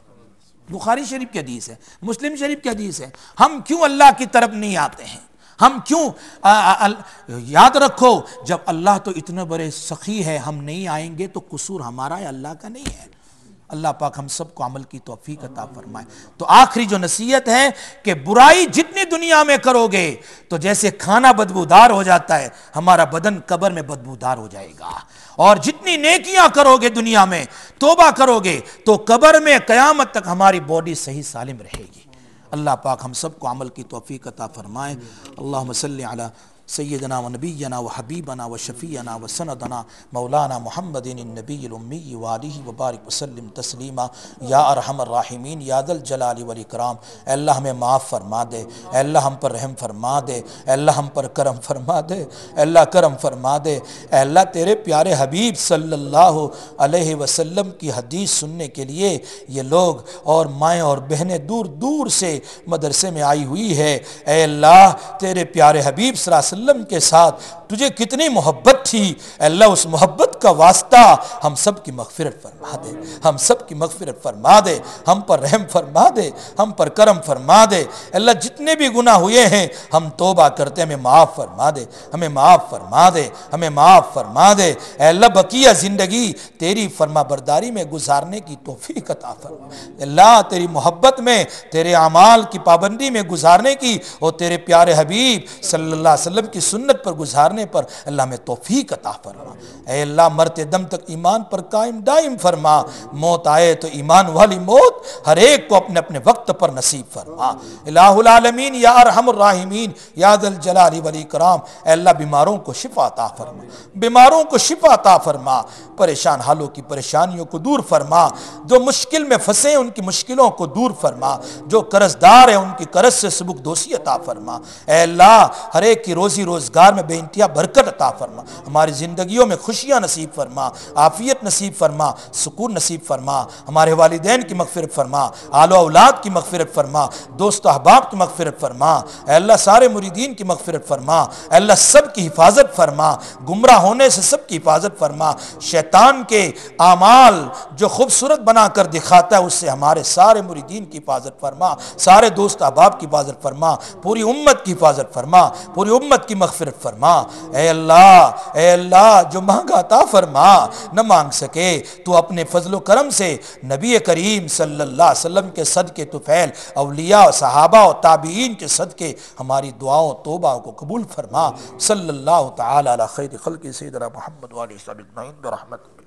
S1: बुखारी शरीफ की हदीस है, मुस्लिम शरीफ की हदीस है। हम क्यों अल्लाह की तरफ नहीं आते हैं? हम क्यों आ, आ, आ, याद रखो, जब अल्लाह तो इतने बड़े सखी है, हम नहीं आएंगे तो कसूर हमारा है, अल्लाह का नहीं है। अल्लाह पाक हम सबको अमल की तौफीक अता फरमाए। तो आखिरी जो नसीहत है कि बुराई जितनी दुनिया में करोगे तो जैसे खाना बदबूदार हो जाता है, हमारा बदन कब्र में बदबूदार हो जाएगा। और जितनी नेकियां करोगे दुनिया में, तौबा करोगे, तो कब्र में कयामत तक हमारी बॉडी सही सालिम रहेगी। अल्लाह पाक हम सबको अमल की तौफीक अता फरमाए। अल्लाहुम्मा सल्लि अला सय्यदना व नबियना व हबीबना व शफ़ीना व सनदना मौलाना मुहम्मदिन नबील उम्मी व आलिहि व बारिक वसल्लिम तस्लीमा या अरहमर राहिमीन या दल जलाली वल इकराम। अल्लाह हमें माफ़ फरमा दे, अल्लाह हम पर रहम फरमा दे, अल्लाह हम पर करम फरमा दे, अल्लाह करम फरमा दे। अल्लाह तेरे प्यारे हबीब सल्लल्लाहु अलैहि वसल्लम की हदीस सुनने के लिए ये लोग और माएँ और बहनें दूर दूर से मदरसे में आई हुई है। ऐ अल्लाह तेरे प्यारे हबीब सल्लल्लाहु के साथ तुझे कितनी मोहब्बत थी, अल्लाह उस मोहब्बत का वास्ता हम सब की मगफिरत फरमा दे, हम सब की मगफिरत फरमा दे, हम पर रहम फरमा दे, हम पर करम फरमा दे। अल्लाह जितने भी गुनाह हुए हैं हम तौबा करते, हमें माफ़ फरमा दे, हमें माफ़ फरमा दे, हमें माफ़ फरमा दे। अल्लाह बकिया ज़िंदगी तेरी फरमा बरदारी में गुजारने की तौफीक अता फरमा। अल्लाह तेरी मोहब्बत में, तेरे अमाल की पाबंदी में गुजारने की और तेरे प्यारे हबीब सल्लल्लाहु अलैहि वसल्लम की सुन्नत पर गुजारने पर अल्लाह में तौफीक अता फरमा। ऐ अल्लाह मरते दम तक ईमान पर कायम दायम फरमा। मौत आए तो ईमान वाली मौत हर एक को अपने अपने वक्त पर नसीब फरमा। इलाहुल आलमीन या अरहमुर राहिमीन या दल जलाली वल इकराम। ऐ अल्लाह बीमारों को शिफा अता फरमा, बीमारों को शिफा अता फरमा, परेशान हालों की परेशानियों को दूर फरमा, जो मुश्किल में फंसे उनकी मुश्किलों को दूर फरमा, जो कर्जदार है उनकी कर्ज से सुबुकदोशी अता फरमा। ऐ अल्लाह हर एक की रोजी रोजगार में बेइंतहा बरकत अता फरमा, हमारी जिंदगियों में खुशियां नसीब फरमा, आफियत नसीब फरमा, सुकून नसीब फरमा। हमारे वालिदैन की मगफिरत फरमा, आलो औलाद की मगफिरत फरमा, दोस्त अहबाब की मगफिरत फरमा। अल्लाह सारे मुरीदीन की मगफिरत फरमा, अल्लाह सब की हिफाजत फरमा, गुमराह होने से सब की हिफाजत फरमा। शैतान के आमाल जो खूबसूरत बना कर दिखाता है उससे हमारे सारे मुरीदीन की हिफाजत फरमा, सारे दोस्त अहबाब की हिफाजत फरमा, पूरी उम्मत की हिफाजत फरमा, पूरी उम्मत की मगफिरत फरमा। ऐ अल्लाह, ऐ अल्लाह जो मांगा अता फरमा, न मांग सके तो अपने फजलो करम से नबी करीम सल्लल्लाहु अलैहि वसल्लम के सदके तुफैल, औलिया और सहाबा और ताबीन के सदके हमारी दुआओं तौबा को कबूल फरमा। सल्लल्लाहु तआला अला खैर खल्क़ि सय्यिदना मुहम्मद व आलिहि व रहमत।